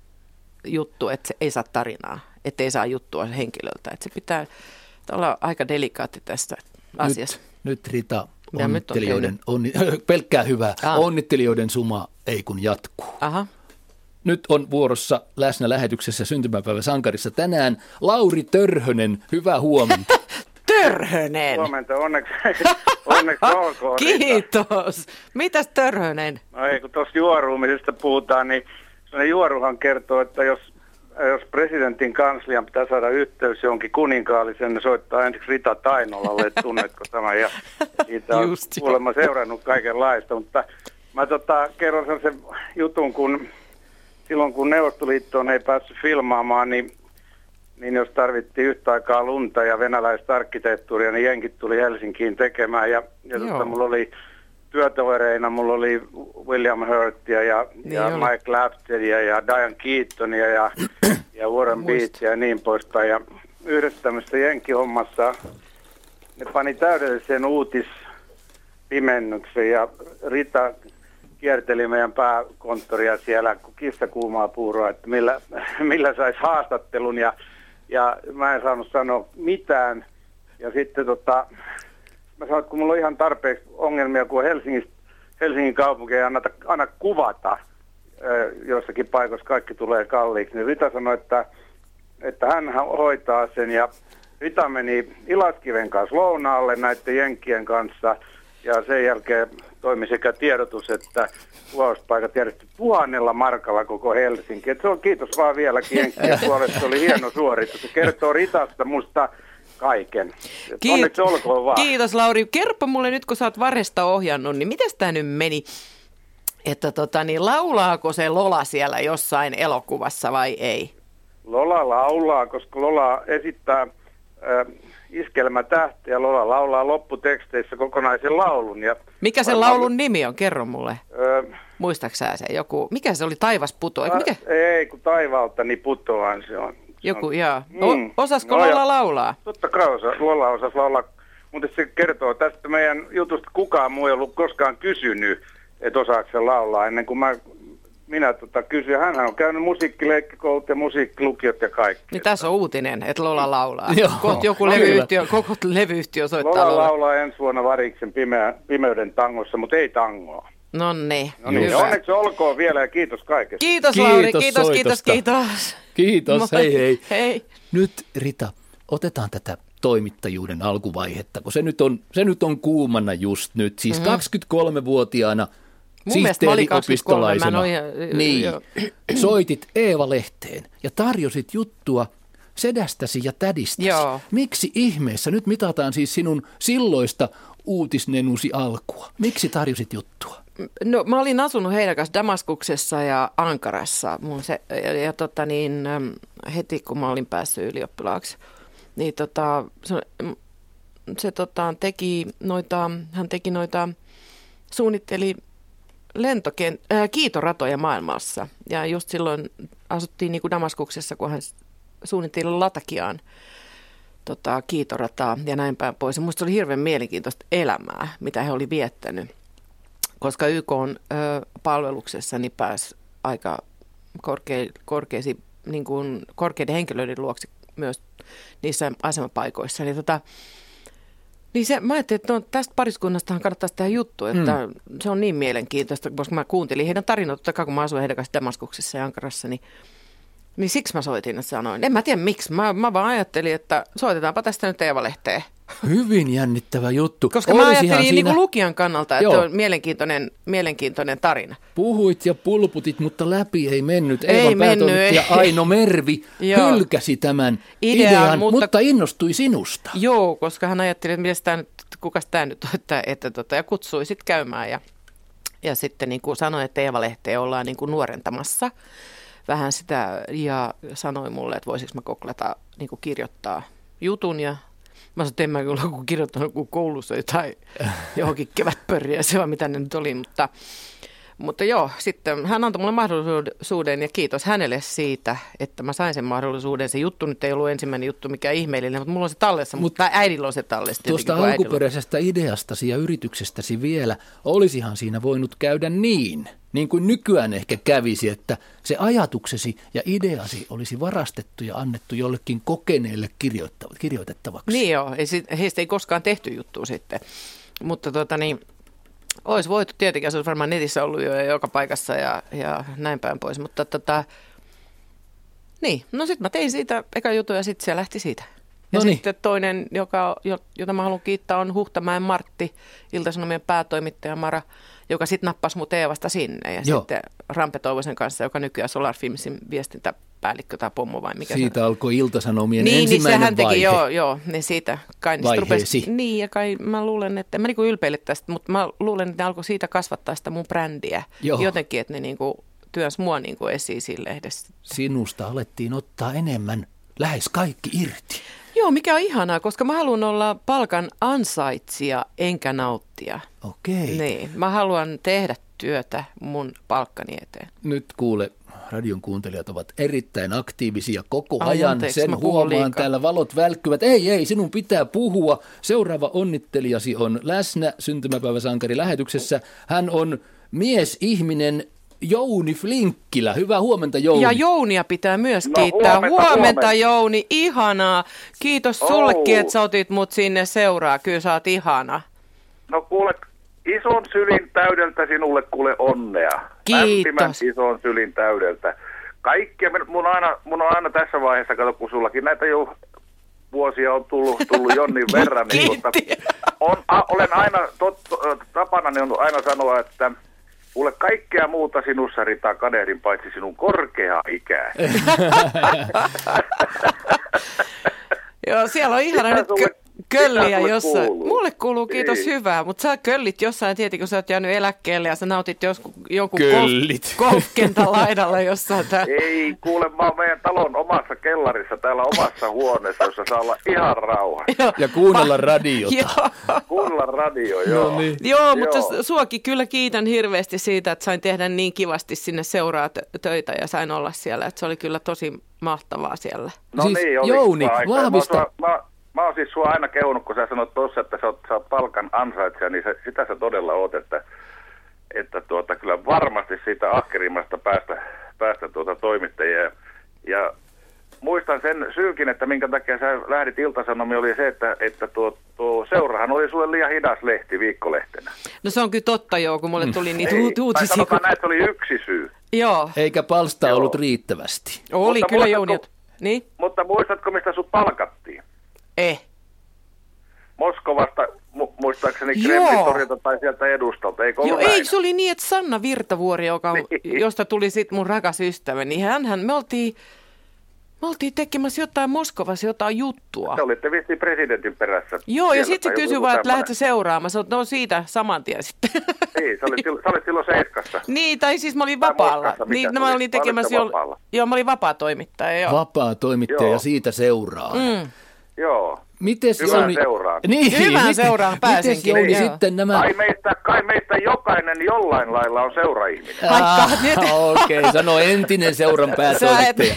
juttu, että se ei saa tarinaa, että ei saa juttua henkilöltä. Että se pitää olla aika delikaatti tästä asiasta. Nyt, nyt Rita, onnittelijoiden, onni, pelkkää hyvää, ah. onnittelijoiden suma ei kun jatkuu. Aha. Nyt on vuorossa läsnä lähetyksessä syntymäpäivä sankarissa tänään Lauri Törhönen, hyvää huomenta. Törhönen. Huomenta, onneksi, onneksi olkoon. Kiitos. Mitäs Törhönen? No ei, kun tuossa juoruumisesta puhutaan, niin sellainen juoruhan kertoo, että jos, jos presidentin kanslian pitää saada yhteys jonkin kuninkaallisen, niin soittaa ensiksi Rita Tainolalle, tunnetko tämän, ja siitä on kuulemma seurannut kaikenlaista, mutta mä tota, kerron sellaisen jutun, kun silloin kun Neuvostoliittoon ei päässyt filmaamaan, niin Niin jos tarvittiin yhtä aikaa lunta ja venäläistä arkkitehtuuria, niin jenkit tuli Helsinkiin tekemään. Ja, ja tota, mulla oli työtovereina, mulla oli William Hurtia ja, niin ja Mike Claptonia ja Diane Keatonia ja, ja Warren Beattia ja niin poispäin. Ja yhdessä tämmöisessä jenkkihommassa ne pani täydellisen uutispimennyksen ja Rita kierteli meidän pääkonttoria siellä, kun kissa kuumaa puuroa, että millä, millä saisi haastattelun ja Ja mä en saanut sanoa mitään. Ja sitten tota, mä sanoin, että kun mulla on ihan tarpeeksi ongelmia, kun Helsingin, Helsingin kaupunki ei anna, anna kuvata ö, jossakin paikassa, kaikki tulee kalliiksi. Niin Rita sanoi, että, että hän hoitaa sen. Ja Rita meni Ilaskiven kanssa lounaalle näiden jenkkien kanssa. Ja sen jälkeen toimi sekä tiedotus, että kuvauspaikat järjesti tuhannella markalla koko Helsinki. Et se on kiitos vaan vieläkin jenkkien puolesta, se oli hieno suoritus. Se kertoo Ritasta musta kaiken. Kiit- Onneksi olkoon vaan. Kiitos Lauri. Kerropa mulle nyt, kun sä oot Varesta ohjannut, niin mitäs tää nyt meni? Että tota, niin laulaako se Lola siellä jossain elokuvassa vai ei? Lola laulaa, koska Lola esittää äh, iskelmätähti ja Lola laulaa lopputeksteissä kokonaisen laulun. Ja mikä sen laulun nimi on? Kerro mulle. Äh, Muistaaksä se joku, mikä se oli, taivas putoaa? Ta- mikä? Ei, kun taivaalta niin putoaan se on. Se Joku, on. joo. Mm. Osasko No, Lola ja- laulaa? Totta kai osa, Lola osasi laulaa, mutta se kertoo tästä meidän jutusta, kukaan muu ei ollut koskaan kysynyt, että osaako se laulaa ennen kuin mä, minä tota kysyin. Hänhän on käynyt musiikkileikkikoulut ja musiikkilukiot ja kaikki. Niin tässä on uutinen, että Lola laulaa. Joo, Kohta joku kyllä. levyyhtiö, koko levyyhtiö soittaa Lola Lola. laulaa ensi vuonna Variksen pimeä, pimeyden tangossa, mutta ei tangoa. No niin, No niin, hyvä. onneksi olkoon vielä ja kiitos kaikesta. Kiitos Kiitos Lauri, kiitos, kiitos, soitosta. kiitos. Kiitos, Moi. hei hei. Hei. Nyt Rita, otetaan tätä toimittajuuden alkuvaihetta, kun se nyt on, se nyt on kuumana just nyt. Siis mm-hmm. kaksikymmentäkolmevuotiaana Mun mielestä mä olin kaksikymmentäkolme, mä en sihteeriopistolaisena, ole ihan- niin, joo. soitit Eeva-lehteen ja tarjosit juttua sedästäsi ja tädistäsi. Joo. Miksi ihmeessä? Nyt mitataan siis sinun silloista uutisnenusi alkua. Miksi tarjosit juttua? No mä olin asunut heidän kanssa Damaskuksessa ja Ankarassa mun se, ja, ja tota niin, äm, heti kun mä olin päässyt ylioppilaaksi, niin tota, se, se tota, teki noita, hän teki noita, suunnitteli lentokent- äh, kiitoratoja maailmassa. Ja just silloin asuttiin niin kuin Damaskuksessa, kun hän suunnitteli Latakiaan tota, kiitorataa ja näin päin pois. Ja musta oli hirveän mielenkiintoista elämää, mitä he oli viettänyt. Koska Y K:n ö, palveluksessa niin pääsi aika korkea, korkeisi, niin kuin korkeiden henkilöiden luoksi myös niissä asemapaikoissa. Niin, tota, niin se, mä ajattelin, että no, tästä pariskunnastahan kannattaisi tehdä juttu, että mm. se on niin mielenkiintoista, koska mä kuuntelin heidän tarinoita, kun mä asuin heidän kanssa Damaskuksessa ja Ankarassa, niin Niin siksi mä soitin ja sanoin. En mä tiedä miksi. Mä, mä vaan ajattelin, että soitetaanpa tästä nyt Eeva-lehteen. Hyvin jännittävä juttu. Koska mä Olisihan ajattelin siinä... niin kuin lukijan kannalta, että Joo. on mielenkiintoinen, mielenkiintoinen tarina. Puhuit ja pulputit, mutta läpi ei mennyt. Ei Eevan mennyt, päätoimittaja ei. Aino Mervi Joo. hylkäsi tämän Idean, idean, mutta- mutta... mutta innostui sinusta. Joo, koska hän ajatteli, että mitäs tää nyt, kukas tämä nyt on, että, että tota, ja kutsui sitten käymään. Ja, ja sitten niin kuin sanoi, että Eeva-lehteen ollaan niin kuin nuorentamassa vähän sitä ja sanoi mulle, että voisiko mä koklata, niin kuin kirjoittaa jutun ja mä sanoin, että en mä kyllä ole kirjoittanut kuin koulussa jotain johonkin kevätpörriä, se on mitä ne nyt oli, mutta, mutta joo, sitten hän antoi mulle mahdollisuuden ja kiitos hänelle siitä, että mä sain sen mahdollisuuden. Se juttu nyt ei ollut ensimmäinen juttu, mikä ihmeellinen, mutta mulla on se tallessa, Mut mutta äidillä on se tallessa. Tuosta alkuperäisestä ideastasi ja yrityksestäsi vielä, olisihan siinä voinut käydä niin, niin kuin nykyään ehkä kävisi, että se ajatuksesi ja ideasi olisi varastettu ja annettu jollekin kokeneelle kirjoitettavaksi. Niin joo, ei, sit- heistä ei koskaan tehty juttua sitten, mutta tota niin, olisi voitu tietenkin, se olisi varmaan netissä ollut jo joka paikassa ja, ja näin päin pois, mutta tota, niin, no sitten mä tein siitä eka jutun ja sitten se lähti siitä. Ja Noniin. sitten toinen, joka, jo- jota mä haluan kiittää, on Huhtamäen Martti, Ilta-Sanomien päätoimittaja Mara, joka sitten nappasi mut Eevasta sinne. Ja Joo. sitten Rampe Toivosen kanssa, joka nykyään Solar Filmsin viestintäpäällikkö tai pommo vai mikä Siitä se alkoi Ilta-Sanomien niin, ensimmäinen niin sehän vaihe. teki, joo, joo, niin siitä kai niistä Vaiheesi. rupesi, niin ja kai mä luulen, että, mä niinku ylpeile tästä, mutta mä luulen, että ne alkoi siitä kasvattaa sitä mun brändiä Joo. jotenkin, että ne niinku työns mua niinku esiin siinä lehdessä. Sinusta alettiin ottaa enemmän lähes kaikki irti. Joo, mikä on ihanaa, koska mä haluan olla palkan ansaitsija enkä nauttia. Okei. Niin, mä haluan tehdä työtä mun palkkani eteen. Nyt kuule, radion kuuntelijat ovat erittäin aktiivisia koko Ai, ajan. anteeksi, mä Sen puhun huomaan, liikaa. täällä valot välkkyvät. Ei, ei, sinun pitää puhua. Seuraava onnittelijasi on läsnä syntymäpäiväsankari lähetyksessä. Hän on miesihminen Jouni Flinkkilä. Hyvää huomenta, Jouni. Ja Jounia pitää myös No, kiittää. huomenta, Huomenta, huomenta. Jouni, ihanaa. Kiitos Oh. sullekin, että sä otit mut sinne seuraa. Kyllä sä oot ihana. No kuule, ison sylin täydeltä sinulle kuule onnea. Kiitos. Lämpimän ison sylin täydeltä. Kaikkia, mun on aina, mun on aina tässä vaiheessa, kato kun sullakin näitä jo vuosia on tullut, tullut jonnin verran, niin mutta on, a, olen aina, tot, tapanani on aina sanoa, että kuule kaikkea muuta sinussa Rita kadehdin paitsi sinun korkea ikää. Joo, siellä on ihana Mitä nyt. sulle, kölliä jossain. Kuuluu? Mulle kuuluu, kiitos, Ei. hyvää, mutta sä köllit jossain, tietenkin kun sä oot jäänyt eläkkeelle ja sä nautit joskus jonkun Köllit. golf, golfkentän laidalla jossain. Tää. Ei, kuule, mä oon meidän talon omassa kellarissa, täällä omassa huoneessa, jossa saa olla ihan rauhassa. Joo. Ja kuunnella radiota. Joo. Kuunnella radio, joo. No niin. Joo, mutta Joo. suokin kyllä kiitän hirveästi siitä, että sain tehdä niin kivasti sinne seuraa tö- töitä ja sain olla siellä. Että se oli kyllä tosi mahtavaa siellä. No Siis niin, oli Jouni, sitä aikaa. vahvista- Mä, oon sua- mä, mä oon siis sua aina kehunut, kun sä sanot tuossa, että sä oot, sä oot palkan ansaitsija, niin se, sitä sä todella oot, että, että tuota, kyllä varmasti siitä ahkerimmasta päästä, päästä tuota toimittajia. Ja, ja muistan sen syynkin, että minkä takia sä lähdit Ilta-Sanomiin, oli se, että, että tuo, tuo seurahan oli sulle liian hidas lehti viikkolehtenä. No se on kyllä totta joo, kun mulle tuli niitä Ei, uut- tai uutisia. sanotaan näin, että se oli yksi syy. Joo, Eikä palsta Joo. ollut riittävästi. oli Mutta kyllä muistatko- Jouni. Niin? Mutta muistatko, mistä sut palkattiin? Eh. Moskovasta, mu- muistaakseni Joo. Kremlin torilta tai sieltä edustalta, eikö Joo, ollut näin? ei, se oli niin, että Sanna Virtavuori, joka, Niin. josta tuli sitten mun rakas ystävä, niin hänhän, me oltiin, me oltiin tekemässä jotain Moskovassa, jotain juttua. Te olitte vissiin presidentin perässä. Joo, ja siellä sitten se tai kysyi joku vaan, että tämmönen. lähdetkö seuraamaan. Sanoin, että no siitä saman tien sitten. Niin, sä olit, sä olit silloin Seiskassa. Niin, tai siis mä olin Tai vapaalla. Moskassa, mikä Niin, se no, mä oli? olin Vai tekemässä olitte jo... vapaalla? Joo, mä olin vapaa toimittaja, joo. Vapaa toimittaja Joo. ja siitä seuraa. Mm. Joo. Mites Hyvään Jouni... seuraan. Niin, Hyvään miten- seuraan Mites pääsinkin, Jouni joo. sitten nämä... Kai meistä, kai meistä jokainen jollain lailla on seuraihminen. Vaikka nyt- Okei, okay, sano entinen seuran Sä et... päätoimittaja.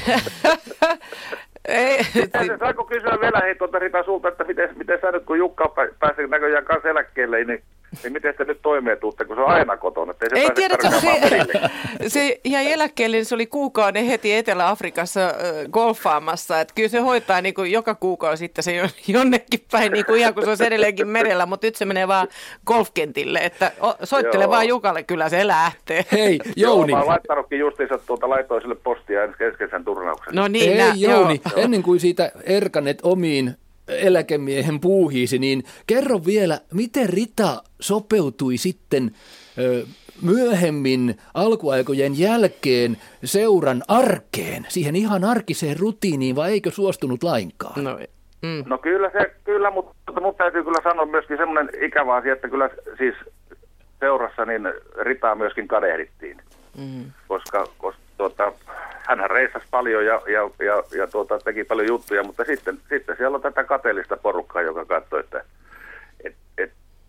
Ei, Tässä saanko kysyä vielä hei tuota Rita sulta, että miten, miten sä nyt kun Jukka pä- pääsee näköjään kanssa eläkkeelle, niin, niin miten te nyt toimeen tuutte, kun se on aina kotona, että ei se Ei pääse tiedätkö, karkaamaan se, perille. se jäi eläkkeelle, niin se oli kuukauden heti Etelä-Afrikassa äh, golfaamassa. Että kyllä se hoitaa niin kuin joka kuukausi sitten se jonnekin päin, niin kuin ihan kun se olisi edelleenkin merellä, mutta nyt se menee vaan golfkentille. Että o, soittele Joo. vaan Jukalle, kyllä se lähtee. Hei, Joo, Jouni. mä oon laittanutkin justiinsa tuota laitoin sille postia ensi kesken sen turnauksen. No niin, Ei, nää, Jouni, joo. ennen kuin siitä erkanet omiin eläkemiehen puuhiisi, niin kerro vielä, miten Rita sopeutui sitten ö, myöhemmin alkuaikojen jälkeen seuran arkeen, siihen ihan arkiseen rutiiniin, vai eikö suostunut lainkaan? No, mm. No kyllä se, kyllä, mutta mun täytyy kyllä sanoa myöskin semmoinen ikävä asia, että kyllä siis seurassa niin Ritaa myöskin kadehdittiin, Mm. koska, koska tuota, hänhän reissasi paljon ja, ja, ja, ja tuota, teki paljon juttuja, mutta sitten, sitten siellä on tätä kateellista porukkaa, joka katsoi, että et, et,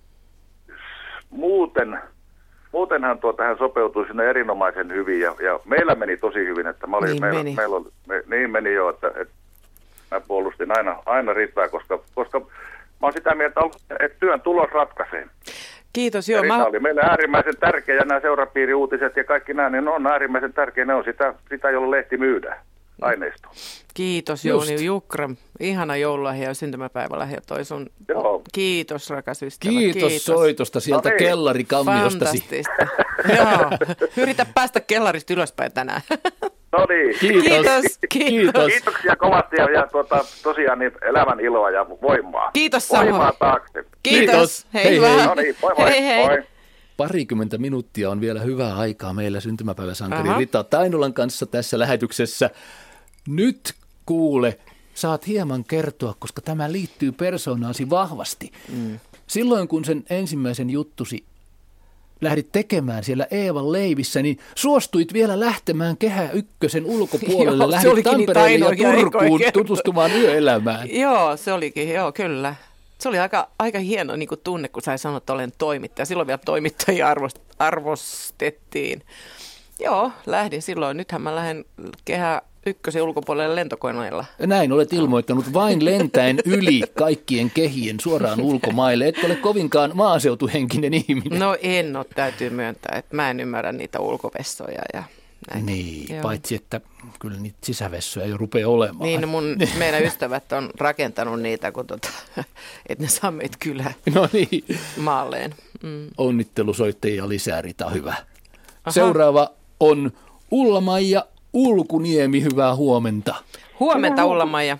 muuten, muutenhan tuota, hän sopeutui sinne erinomaisen hyvin ja, ja meillä meni tosi hyvin, että mä olin, Niin meillä, meni. meillä oli, me, niin meni jo, että, että mä puolustin aina, aina Ritaa, koska, koska mä oon sitä mieltä, että työn tulos ratkaisee. Kiitos, Ja joo. Rita Mä, oli meille äärimmäisen tärkeä, ja nämä seurapiiriuutiset ja kaikki nämä, niin on äärimmäisen tärkeä. Ne on sitä, sitä jolla lehti myydään, aineisto. kiitos Just. Jouni Jukra. Ihana joululahja ja syntymäpäivälahja toi sun. Joo. Kiitos, rakas ystävä. Kiitos, soitosta sieltä No niin. kellarikammiostasi. Fantastista. Joo. Yritä päästä kellarista ylöspäin tänään. No niin. Kiitos. Kiitos, kiitos. Kiitoksia kovasti ja, ja tuota, tosiaan niin elämän iloa ja voimaa. Kiitos Voimaa samoin. taakse. Kiitos. Kiitos. Hei, Hei, vaan. hei. No niin, moi moi. Hei, hei. moi. Parikymmentä minuuttia on vielä hyvää aikaa meillä syntymäpäiväsankari Aha. Rita Tainolan kanssa tässä lähetyksessä. Nyt kuule, saat hieman kertoa, koska tämä liittyy persoonaasi vahvasti. Mm. Silloin kun sen ensimmäisen juttusi lähdit tekemään siellä Eevan leivissä, niin suostuit vielä lähtemään Kehä Ykkösen ulkopuolelle. Joo, se Lähdit olikin niitä Tampereelle ja ainoita Turkuun aikoja. tutustumaan yöelämään. Joo, se olikin, joo, kyllä. Se oli aika, aika hieno niin kuin tunne, kun sä sanoit, että olen toimittaja. Silloin vielä toimittajia arvost, arvostettiin. Joo, lähdin silloin. Nythän mä lähden Kehä Ykkösen ulkopuolelle lentokoneella. Näin olet ilmoittanut vain lentäen yli kaikkien kehien suoraan ulkomaille. Et ole kovinkaan maaseutuhenkinen ihminen. No en ole, täytyy myöntää, että mä en ymmärrä niitä ulkovessoja ja näin. Niin, Joo. paitsi että kyllä niitä sisävessoja jo rupeaa olemaan. Niin, no mun, meidän ystävät on rakentanut niitä, kun tota, että ne saa meitä kyllä No niin, maalleen. Mm. onnittelusoittajia lisää, Rita, hyvä. Seuraava on Ulla-Maija Ulkuniemi, hyvää huomenta. Huomenta, Ulla-Maija.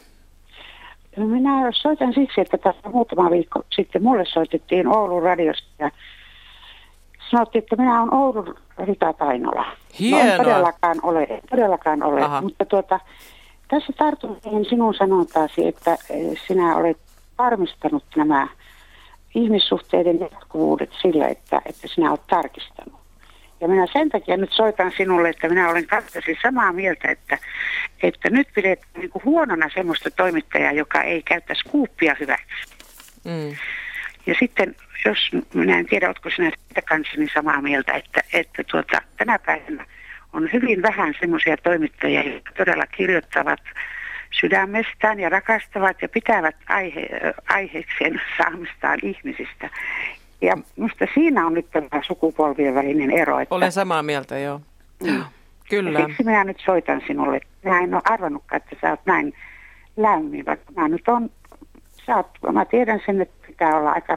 No minä soitan siksi, että tässä muutama viikko sitten mulle soitettiin Oulun radiosta ja sanottiin, että minä olen Oulun Rita Tainola. Hienoa. No, en todellakaan ole, en todellakaan ole. Aha. Mutta tuota, tässä tartun siihen sinun sanontaasi, että eh, sinä olet varmistanut nämä ihmissuhteiden jatkuvuudet sillä, että, että sinä olet tarkistanut. Ja minä sen takia nyt soitan sinulle, että minä olen kanssasi samaa mieltä, että, että nyt pidetään niin kuin huonona semmoista toimittajaa, joka ei käyttäisi skuuppia hyväksi. Mm. Ja sitten, jos minä en tiedä, oletko sinä sitä kanssani samaa mieltä, että, että tuota, tänä päivänä on hyvin vähän semmoisia toimittajia, jotka todella kirjoittavat sydämestään ja rakastavat ja pitävät aihe, aiheekseen saamistaan ihmisistä. Ja minusta siinä on nyt tämä sukupolvien välinen ero. Että olen samaa mieltä, joo. Mm. Kyllä. Ja siksi minä nyt soitan sinulle. Minä en ole arvannutkaan, että sä oot näin lämmin, vaikka mä nyt on, sä oot, mä tiedän sen, että pitää olla aika,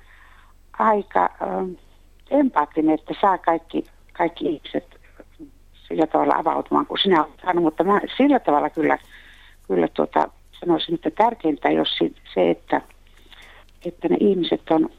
aika ähm, empaattinen, että saa kaikki, kaikki ihmiset sillä tavalla avautumaan, kun sinä olet saanut, mutta mä sillä tavalla kyllä, kyllä tuota, sanoisin, että tärkeintä jos se, että, että ne ihmiset on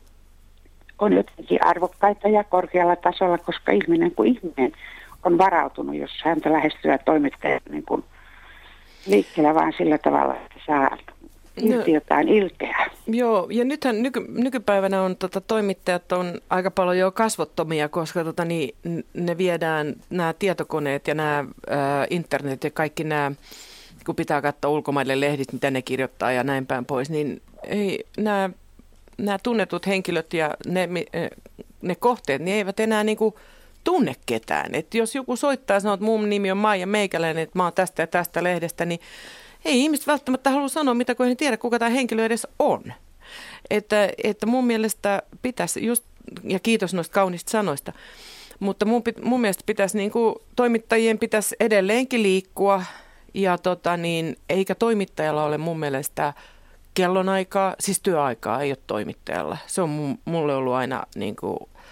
on jotenkin arvokkaita ja korkealla tasolla, koska ihminen kuin ihminen on varautunut, jos häntä lähestyy toimittaja niin kuin liikkeellä vaan sillä tavalla, että saa irti jotain ilkeää. Joo, ja nythän nyky, nykypäivänä on tota, toimittajat on aika paljon jo kasvottomia, koska tota, niin, ne viedään nämä tietokoneet ja nämä ää, internet ja kaikki nämä, kun pitää katsoa ulkomaille lehdit, mitä ne kirjoittaa ja näin päin pois, niin ei nämä nämä tunnetut henkilöt ja ne, ne kohteet, niin eivät enää niin kuin tunne ketään. Et jos joku soittaa ja sanoo, että mun nimi on Maija Meikäläinen, että mä oon tästä ja tästä lehdestä, niin ei ihmiset välttämättä halua sanoa, mitä kun ei tiedä, kuka tämä henkilö edes on. Että, että mun mielestä pitäisi, just, ja kiitos noista kaunista sanoista, mutta mun, mun mielestä pitäisi, niin kuin, toimittajien pitäisi edelleenkin liikkua, ja tota, niin, eikä toimittajalla ole mun mielestä kellonaikaa, siis työaikaa ei ole toimittajalla. Se on mulle ollut aina, niin kuin,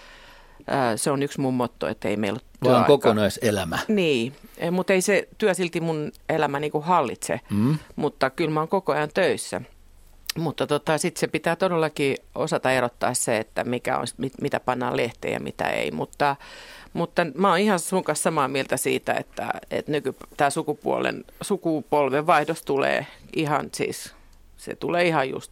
ää, se on yksi mun motto, että ei meillä ole työaikaa. Vaan kokonaiselämä. Niin, mutta ei se työ silti mun elämä niin kuin hallitse, mm. mutta kyllä mä oon koko ajan töissä. Mutta tota, sitten se pitää todellakin osata erottaa se, että mikä on, mit, mitä pannaan lehteen ja mitä ei. Mutta, mutta mä oon ihan sun kanssa samaa mieltä siitä, että, että nyky, tämä sukupuolen, sukupolven vaihdos tulee ihan siis... Se tulee ihan just.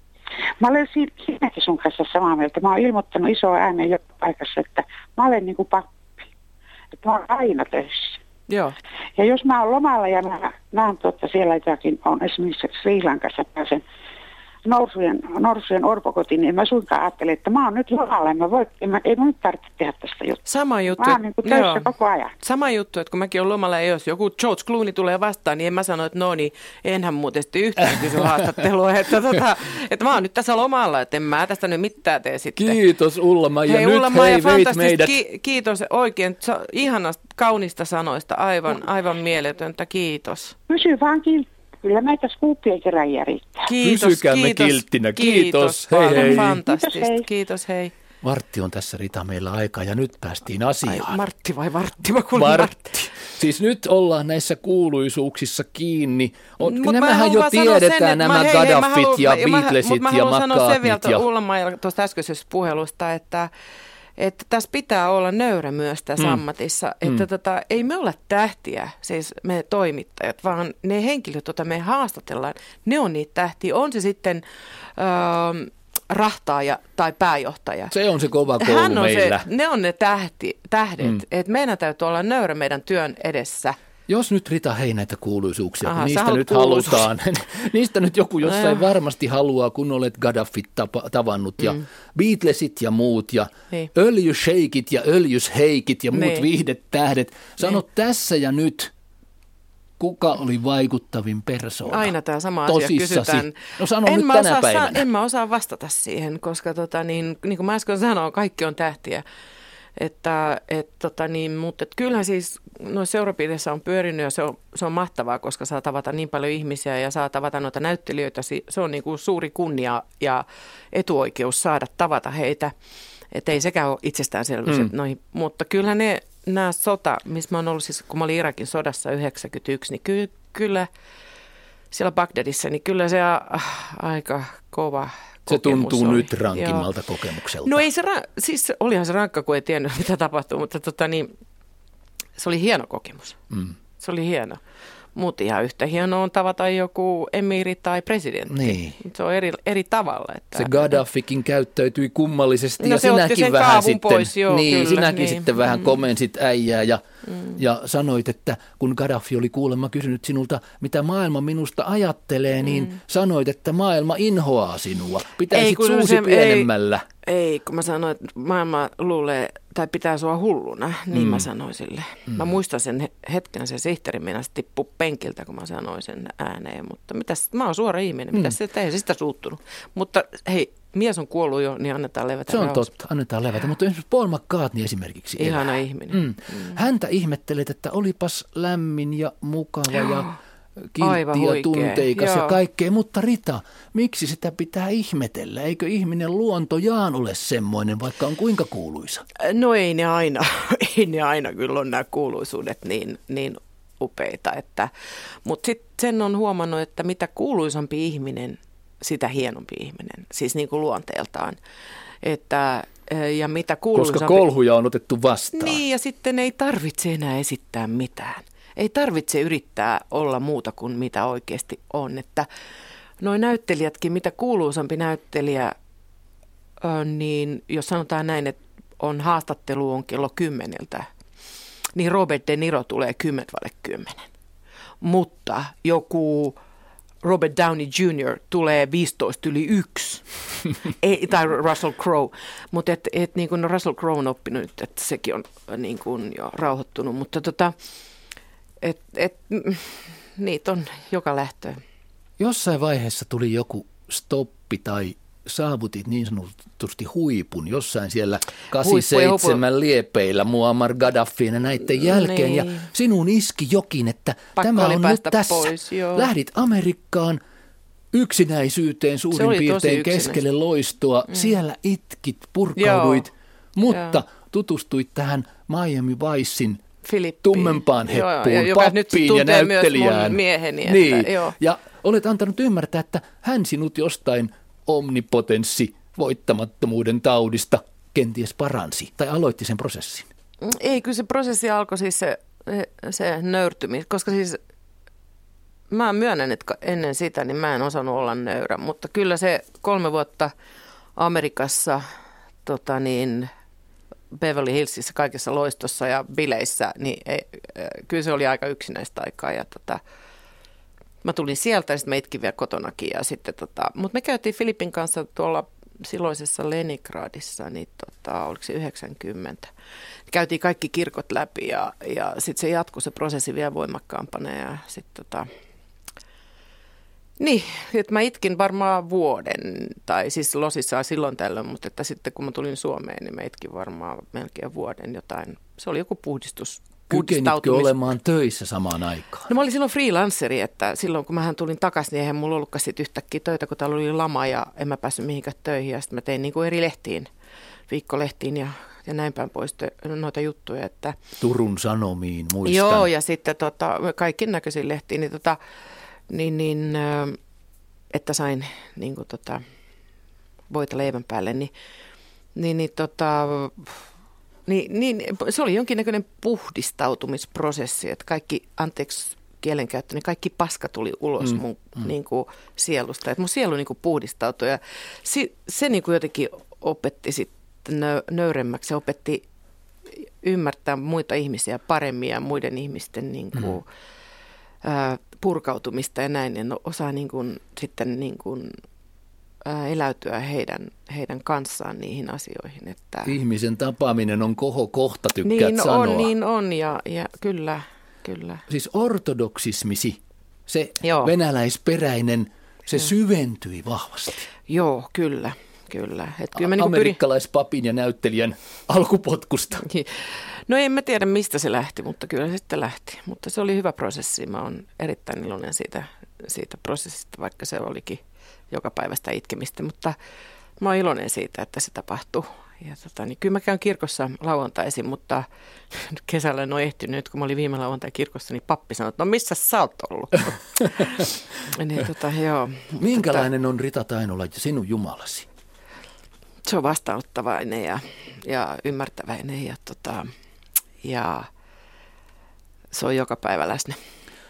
Mä olen siinäkin sun kanssa samaa mieltä. Mä oon ilmoittanut isoa ääneen joka paikassa, että mä olen niin kuin pappi. Että mä oon aina töissä. Joo. Ja jos mä oon lomalla ja mä näen tuota siellä jotakin, on esimerkiksi Sri Lankassa pääsen norsujen, norsujen orpokotiin, niin mä suinkaan ajattelen, että mä oon nyt lomalla. Mä voin, en mä, ei mä nyt tarvitse tehdä tästä juttua. Sama juttu. Mä oon niin kuin töissä joo. koko ajan. Sama juttu, että kun mäkin olen lomalla ja jos joku George Clooney tulee vastaan, niin en mä sano, että no niin, enhän muuten sitten yhtään kysy haastattelua. Että, tota, että mä oon nyt tässä lomalla, että en mä tästä nyt mitään tee sitten. Kiitos Ulla-Maija. Hei nyt Ulla-Maija, hei veit meidät. Ki- kiitos oikein ihanasta, kaunista sanoista. Aivan, aivan mieletöntä. Kiitos. Pysy vaan kiltti. Kyllä meitä skuuppien keräjiä riittää. Kiitos, Pysykäämme kiitos, kilttinä. Kiitos. Kiitos. Hei hei. Fantastista. Kiitos hei. Kiitos hei. Vartti on tässä Rita meillä aikaa ja nyt päästiin asiaan. Ai, Martti vai Vartti? Mä Vartti. Siis nyt ollaan näissä kuuluisuuksissa kiinni. On, mut nämähän jo tiedetään, sen, nämä hei, Gaddafit hei, ja mä, Beatlesit mä, ja McCartneyt. Mä sanoa sen vielä ja... Ulla-Maija tuosta äskeisestä puhelusta, että, että tässä pitää olla nöyrä myös tässä mm. ammatissa. Että mm. tota, ei me olla tähtiä, siis me toimittajat, vaan ne henkilöt, joita me haastatellaan, ne on niitä tähtiä. On se sitten... Öö, rahtaaja tai pääjohtaja. Se on se kova koulu Hän on meillä. Se, ne on ne tähti, tähdet, mm. että meidän täytyy olla nöyrä meidän työn edessä. Jos nyt Rita, hei näitä kuuluisuuksia, Aha, kun niistä nyt kuuluisuus. halutaan. Niistä nyt joku jossain no varmasti haluaa, kun olet Gaddafit tapa, tavannut ja mm. Beatlesit ja muut ja niin. öljysheikit ja öljysheikit ja muut niin. viihdetähdet. Sano niin. tässä ja nyt. Kuka oli vaikuttavin persoona? Aina tämä sama asia tosissasi. Kysytään. No sano en nyt mä tänä osaa, päivänä. En mä osaa vastata siihen, koska tota, niin, niin kuin mä äsken sanoin, kaikki on tähtiä. Että, et, tota, niin, mutta et kyllähän siis noissa seurapiirissä on pyörinyt ja se on, se on mahtavaa, koska saa tavata niin paljon ihmisiä ja saa tavata noita näyttelijöitä. Se on niin kuin suuri kunnia ja etuoikeus saada tavata heitä. Että ei sekään ole itsestäänselvyys. Mm. Noihin, mutta kyllä ne, nämä sota, missä mä oon ollut siis, kun mä olin Irakin sodassa yhdeksänkymmentäyksi, niin ky, kyllä siellä Bagdadissa, niin kyllä se äh, aika kova se tuntuu oli. nyt rankimmalta Joo. kokemukselta. No ei se, ra- siis olihan se rankka, kun ei tiennyt mitä tapahtuu, mutta tota niin, se oli hieno kokemus. Mm. Se oli hieno. Mutta ihan yhtä hienoa on tavata joku emiiri tai presidentti. Niin. Se on eri, eri tavalla. Että se Gaddafikin käyttäytyi kummallisesti no, ja sinäkin vähän sitten, pois, joo, niin, kyllä, sinäkin niin. sitten vähän mm. komensit äijää ja, mm. ja sanoit, että kun Gaddafi oli kuulemma kysynyt sinulta, mitä maailma minusta ajattelee, niin mm. sanoit, että maailma inhoaa sinua. Pitäisit suusi se, pienemmällä. Ei, ei, kun mä sanoin, että maailma luulee tai pitää sua hulluna, niin mm. mä sanoin sille. Mm. Mä muistan sen hetken, se sihteeri meinasi tippua penkiltä, kun mä sanoin sen ääneen, mutta mitäs, mä oon suora ihminen, mitäs mm. se ei sitä suuttunut. Mutta hei, mies on kuollut jo, niin annetaan levätä. Se on rauhassa. totta, annetaan levätä, mutta esimerkiksi Paul McCartney esimerkiksi ihana elää. ihminen. Mm. Mm. Häntä ihmettelet, että olipas lämmin ja mukava ja kiltti ja tunteikas Joo. ja kaikkea, mutta Rita, miksi sitä pitää ihmetellä? Eikö ihminen luontojaan ole semmoinen, vaikka on kuinka kuuluisa? No ei ne aina, ei ne aina kyllä on nämä kuuluisuudet niin, niin upeita, että, mutta sitten sen on huomannut, että mitä kuuluisampi ihminen, sitä hienompi ihminen, siis niin kuin luonteeltaan. Että, ja mitä kuuluisampi... Koska kolhuja on otettu vastaan. Niin, ja sitten ei tarvitse enää esittää mitään. Ei tarvitse yrittää olla muuta kuin mitä oikeasti on. Että noi näyttelijätkin, mitä kuuluisampi näyttelijä, niin jos sanotaan näin, että on haastattelu on kello kymmeneltä, niin Robert De Niro tulee kymmentä vaille kymmenen. Mutta joku Robert Downey junior tulee viisitoista yli yksi, Ei, tai Russell Crowe. Mutta et, et, niin kuin Russell Crowe on oppinut nyt, että sekin on niin kuin jo rauhoittunut, mutta tota... Et, et, niitä on joka lähtöön. Jossain vaiheessa tuli joku stoppi tai saavutit niin sanotusti huipun jossain siellä kahdeksankymmentäseitsemän liepeillä Muammar Gaddafin ja näiden jälkeen. Niin. Ja sinun iski jokin, että Pakko tämä on nyt tässä. Pois, lähdit Amerikkaan yksinäisyyteen suurin piirtein keskelle loistoa. Mm. Siellä itkit, purkauduit, joo. mutta joo. tutustuit tähän Miami Vicein Filippiin. tummempaan heppuun, joo, pappiin ja näyttelijään. Mieheni, että, niin. joo. Ja olet antanut ymmärtää, että hän sinut jostain omnipotenssi voittamattomuuden taudista kenties paransi tai aloitti sen prosessin. Ei, kyllä se prosessi alkoi siis se, se nöyrtyminen, koska siis mä myönnän, että ennen sitä niin mä en osannut olla nöyrä, mutta kyllä se kolme vuotta Amerikassa tota niin, Beverly Hillsissä kaikessa loistossa ja bileissä, niin ei, kyllä se oli aika yksinäistä aikaa. Ja tota, mä tulin sieltä ja sitten mä itkin vielä kotonakin. Ja sitten, tota, mutta me käytiin Filipin kanssa tuolla silloisessa Leningradissa, niin tota, oliko se yhdeksänkymmentä. Käytiin kaikki kirkot läpi ja, ja sitten se jatkui se prosessi vielä voimakkaampana. Ja sitten tota, niin, että mä itkin varmaan vuoden, tai siis losissaan silloin tällöin, mutta että sitten kun mä tulin Suomeen, niin mä itkin varmaan melkein vuoden jotain. Se oli joku puhdistus. Kykenitkö olemaan töissä samaan aikaan? No mä olin silloin freelanceri, että silloin kun mähän tulin takaisin, niin eihän mulla ollutkaan sit yhtäkkiä töitä, kun täällä oli lama ja en mä päässyt mihinkään töihin. Ja sitten mä tein niin kuin eri lehtiin, viikkolehtiin ja, ja näin päin pois noita juttuja. Että... Turun Sanomiin, muistan. Joo, ja sitten tota, kaikki näköisiin lehtiin, niin tota... Niin, niin, että sain niin kuin, tota, voita leivän päälle, niin, niin, niin, tota, niin, niin se oli jonkinnäköinen puhdistautumisprosessi, että kaikki, anteeksi kielenkäyttö, niin kaikki paska tuli ulos mm, mun mm. Niin kuin, sielusta, että mun sielu niin kuin puhdistautui ja se, se niin kuin jotenkin opetti sitten nö, nöyremmäksi, se opetti ymmärtää muita ihmisiä paremmin ja muiden ihmisten niin kuin, mm. ää, purkautumista ja näin, ja osaa niin kuin, sitten niin kuin, ää, eläytyä heidän, heidän kanssaan niihin asioihin. Että... Ihmisen tapaaminen on kohokohta, tykkäät niin sanoa. On, niin on, ja, ja kyllä, kyllä. Siis ortodoksismisi, se Joo. venäläisperäinen, se Joo. syventyi vahvasti. Joo, kyllä. Kyllä. Et kyllä A- amerikkalaispapin ja näyttelijän alkupotkusta. No en mä tiedä, mistä se lähti, mutta kyllä se sitten lähti. Mutta se oli hyvä prosessi. Mä oon erittäin iloinen siitä, siitä prosessista, vaikka se olikin joka päivästä itkemistä. Mutta mä oon iloinen siitä, että se tapahtui. Ja tota, niin kyllä mä käyn kirkossa lauantaisin, mutta kesällä en ole ehtinyt. Nyt kun mä olin viime lauantai kirkossa, niin pappi sanoi, että no missä sä oot ollut? niin, tota, joo. Minkälainen on Rita Tainola sinun Jumalasi? Se on vastaanottavainen ja, ja ymmärtäväinen ja, tota, ja se on joka päivä läsnä.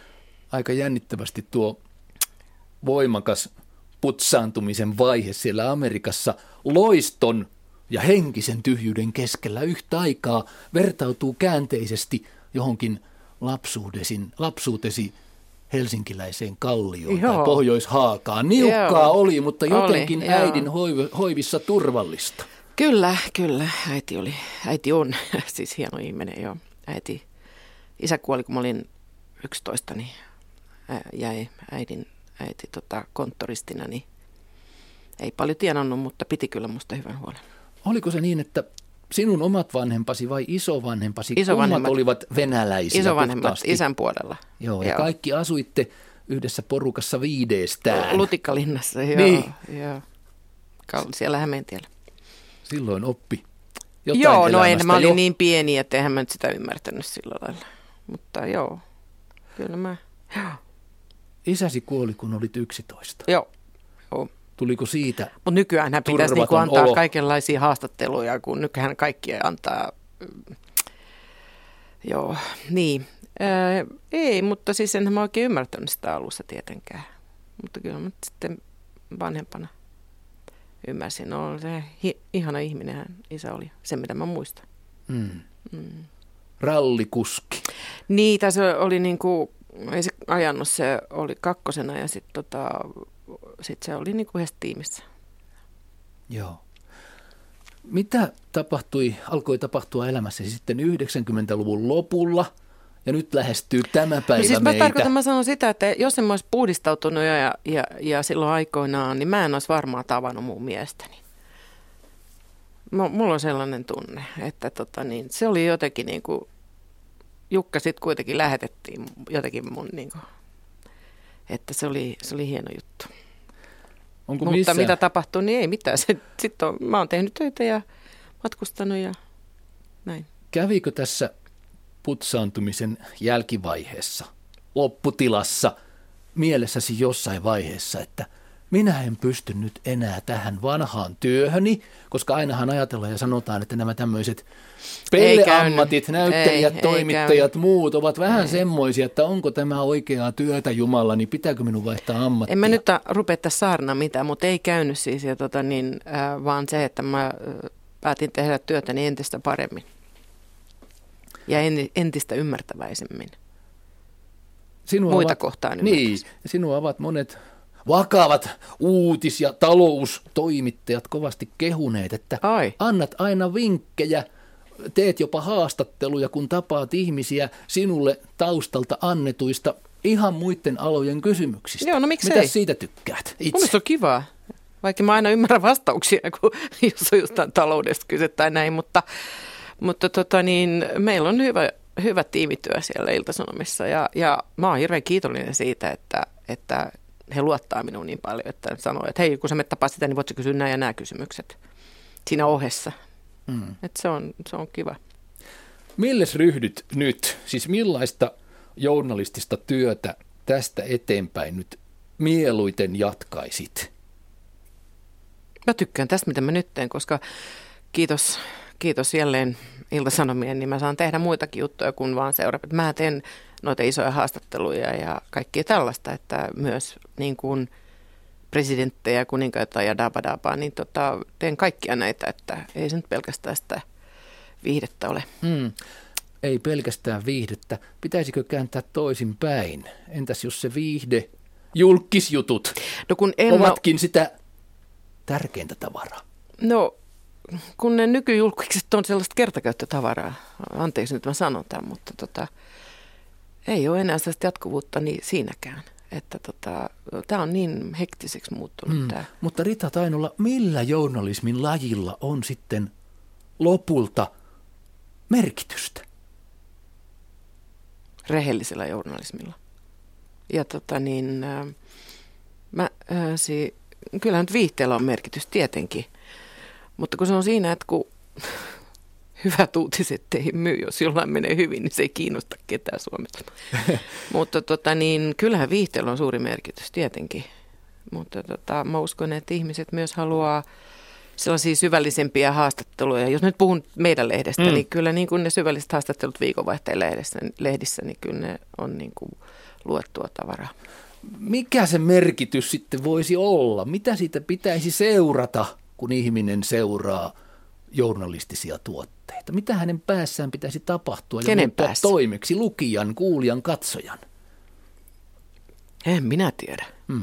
aika jännittävästi tuo voimakas putsaantumisen vaihe siellä Amerikassa loiston ja henkisen tyhjyyden keskellä yhtä aikaa vertautuu käänteisesti johonkin lapsuudesi, lapsuutesi helsinkiläiseen kallioon Joo. tai Pohjois-Haakaan. Niukkaa Joo. oli, mutta jotenkin oli, äidin joo. hoiv- hoivissa turvallista. Kyllä, kyllä. Äiti oli, äiti on siis hieno ihminen, joo. Äiti, isä kuoli, kun mä olin yksitoista, niin jäi äidin äiti tota, konttoristina, niin ei paljon tienannut, mutta piti kyllä musta hyvän huolen. Oliko se niin, että sinun omat vanhempasi vai isovanhempasi, Isovanhemmat. kummat olivat venäläisiä Isovanhemmat puhtaasti? isän puolella. Joo, ja Joo. kaikki asuitte yhdessä porukassa viideestään. Lutikkalinnassa, joo. Niin. joo. Kal- siellä Hämeentiellä. Silloin oppi jotain Joo, no elämästä en, mä olin jo. niin pieni, että eihän mä nyt sitä ymmärtänyt sillä lailla. Mutta joo, kyllä mä, joo. Isäsi kuoli, kun olit yksitoista. Joo, joo. Tuliko siitä? Mutta nykyään hän pitäisi niinku turvaton antaa olo? kaikenlaisia haastatteluja, kun nykyään kaikki antaa. mm, Joo, niin. Ää, ei, mutta siis enhän mä oikein ymmärtänyt sitä alussa tietenkään. Mutta kyllä mä sitten vanhempana ymmärsin. No, se hi- ihana ihminen hän isä oli, se mitä mä muistan. Mm. Mm. Rallikuski. Niin, tässä oli niinku, ei se ajanut, se oli kakkosena ja sitten tota, sit se oli niinku yhdessä tiimissä. Joo. Mitä tapahtui, alkoi tapahtua elämässäsi sitten yhdeksänkymmentäluvun lopulla ja nyt lähestyy tämä päivä No siis mä meitä? tarkoitan, mä sanon sitä, että jos en mä olisi puhdistautunut jo ja, ja, ja silloin aikoinaan, niin mä en olisi varmaan tavannut mun miestäni. M- mulla on sellainen tunne, että tota niin, se oli jotenkin niin kuin, Jukka sitten kuitenkin lähetettiin jotenkin mun niin kuin, että se oli, se oli hieno juttu. Onko Mutta missään? mitä tapahtuu, niin ei mitään. Sitten on, mä oon tehnyt töitä ja matkustanut ja näin. Kävikö tässä putsaantumisen jälkivaiheessa, lopputilassa, mielessäsi jossain vaiheessa, että minä en pysty nyt enää tähän vanhaan työhöni, koska ainahan ajatellaan ja sanotaan, että nämä tämmöiset peleammatit, näyttelijät, ei, toimittajat, ei muut ovat vähän ei. semmoisia, että onko tämä oikeaa työtä Jumala, niin pitääkö minun vaihtaa ammattia? En mä nyt rupea tässä saarna mitään, mutta ei käynyt siis, ja tota niin, äh, vaan se, että mä äh, päätin tehdä työtäni entistä paremmin ja en, entistä ymmärtäväisemmin. Sinua Muita ovat, kohtaan niin, ymmärtäisi. sinua ovat monet vakavat uutis- ja taloustoimittajat kovasti kehuneet, että Ai. annat aina vinkkejä, teet jopa haastatteluja, kun tapaat ihmisiä sinulle taustalta annetuista ihan muiden alojen kysymyksistä. Joo, no miksei? Mitä siitä tykkäät itse? Mun mielestä on kivaa, vaikka mä aina ymmärrän vastauksia, kun jos on jostain taloudesta kyse tai näin, mutta, mutta tota niin, meillä on hyvä, hyvä tiimityö siellä Ilta-Sanomissa ja, ja mä oon hirveän kiitollinen siitä, että, että he luottaa minuun niin paljon, että sanoo, että hei, kun sä menet tapaa sitä, niin voit sä kysyä nämä ja nämä kysymykset siinä ohessa. Mm. Että se on, se on kiva. Milles ryhdyt nyt? Siis millaista journalistista työtä tästä eteenpäin nyt mieluiten jatkaisit? Mä tykkään tästä, mitä mä nyt teen, koska kiitos, kiitos jälleen Ilta-Sanomien, niin mä saan tehdä muitakin juttuja kuin vaan seurata. Mä teen noita isoja haastatteluja ja kaikkea tällaista, että myös niin kuin presidenttejä, kuninkaita ja dabadabaa, niin tota, teen kaikkia näitä, että ei se nyt pelkästään sitä viihdettä ole. Hmm. Ei pelkästään viihdettä. Pitäisikö kääntää toisinpäin? Entäs jos se viihde, julkisjutut no kun en ovatkin mä... sitä tärkeintä tavaraa? No kun ne nykyjulkikset on sellaista kertakäyttötavaraa, anteeksi nyt mä sanon tämän, mutta tota, ei ole enää sellaista jatkuvuutta niin siinäkään. Että tota, tämä on niin hektiseksi muuttunut mm. tämä. Mutta Rita Tainola, millä journalismin lajilla on sitten lopulta merkitystä? Rehellisellä journalismilla. Ja tota niin, äh, mä, äh, si, kyllähän nyt viihteellä on merkitys tietenkin, mutta kun se on siinä, että kun hyvät uutiset ei myy, jos jollain menee hyvin, niin se ei kiinnosta ketään Suomessa. Mutta tota, niin, kyllähän viihteellä on suuri merkitys tietenkin. Mutta tota, mä uskon, että ihmiset myös haluaa sellaisia syvällisempiä haastatteluja. Jos nyt puhun meidän lehdestä, mm. niin kyllä niin kuin ne syvälliset haastattelut viikonvaihteen lehdissä, lehdissä, niin kyllä ne on niin kuin luettua tavaraa. Mikä se merkitys sitten voisi olla? Mitä siitä pitäisi seurata, kun ihminen seuraa journalistisia tuotteita? Mitä hänen päässään pitäisi tapahtua ja muuttaa toimeksi lukijan, kuulijan, katsojan? En minä tiedä. Hmm.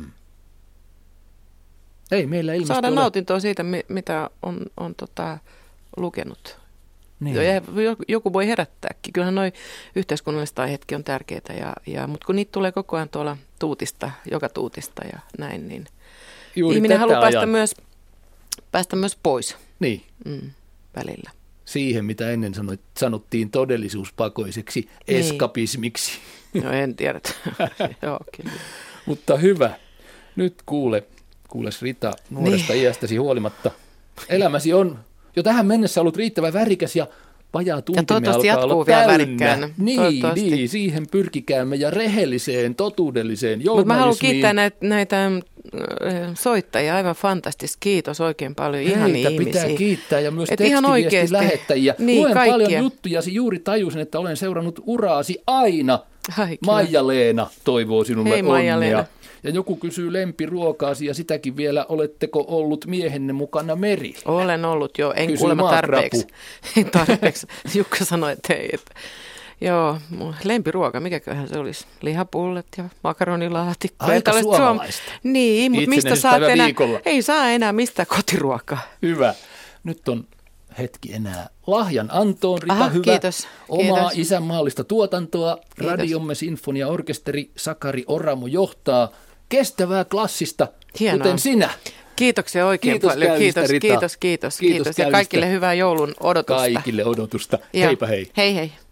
Ei meillä ilmeisesti saada ole... nautintoa siitä, mitä on, on tota, lukenut. Niin. Ja joku voi herättääkin. Kyllähän nuo yhteiskunnalliset aiheetkin on tärkeitä, ja, ja, mutta kun niitä tulee koko ajan tuolla tuutista, joka tuutista ja näin, niin juuri ihminen haluaa päästä myös, päästä myös pois niin. mm, välillä. Siihen, mitä ennen sanoit, sanottiin todellisuuspakoiseksi niin. eskapismiksi. No en tiedä. Joo, kyllä. Mutta hyvä. Nyt kuule, kuules Rita, nuoresta niin. iästäsi huolimatta. Elämäsi on jo tähän mennessä ollut riittävän värikäs ja vajaa tuntimme alkaa olla täynnä. Niin, niin, siihen pyrkikäämme ja rehelliseen, totuudelliseen journalismiin. Mutta mä haluan kiittää näitä, näitä soittajia, aivan fantastista. Kiitos oikein paljon, ihania ihmisiä. Pitää kiittää ja myös tekstiviestin lähettäjiä. Niin, luen kaikkia. paljon juttujasi, juuri tajusin, että olen seurannut uraasi aina. Maija-Leena toivoo sinulle Hei, onnea. Maija-Leena. Ja joku kysyy lempiruokaasi ja sitäkin vielä, oletteko ollut miehenne mukana merillä? Olen ollut jo, en Kysy kuulemma tarpeeksi. tarpeeksi. Jukka sanoi, että ei. Että. Joo, mun lempiruoka, mikäköhän se olisi? Lihapullet ja makaronilaatikko. Aika suomalaista. Suom... Niin, mutta mistä saat enää? Viikolla. Ei saa enää mistään kotiruokaa. Hyvä. Nyt on hetki enää lahjan antoon, Rita, Aha, hyvä. Kiitos. Omaa Kiitos. isänmaallista tuotantoa. Kiitos. Radiomme sinfoniaorkesteri Sakari Oramo johtaa kestävää klassista, Hienoa. kuten sinä. Kiitoksia oikein Kiitos paljon. Käyvistä, Kiitos, Rita. kiitos, kiitos, Kiitos kiitos. Ja kaikille hyvää joulun odotusta. Kaikille odotusta. Ja. Heipä hei. Hei hei.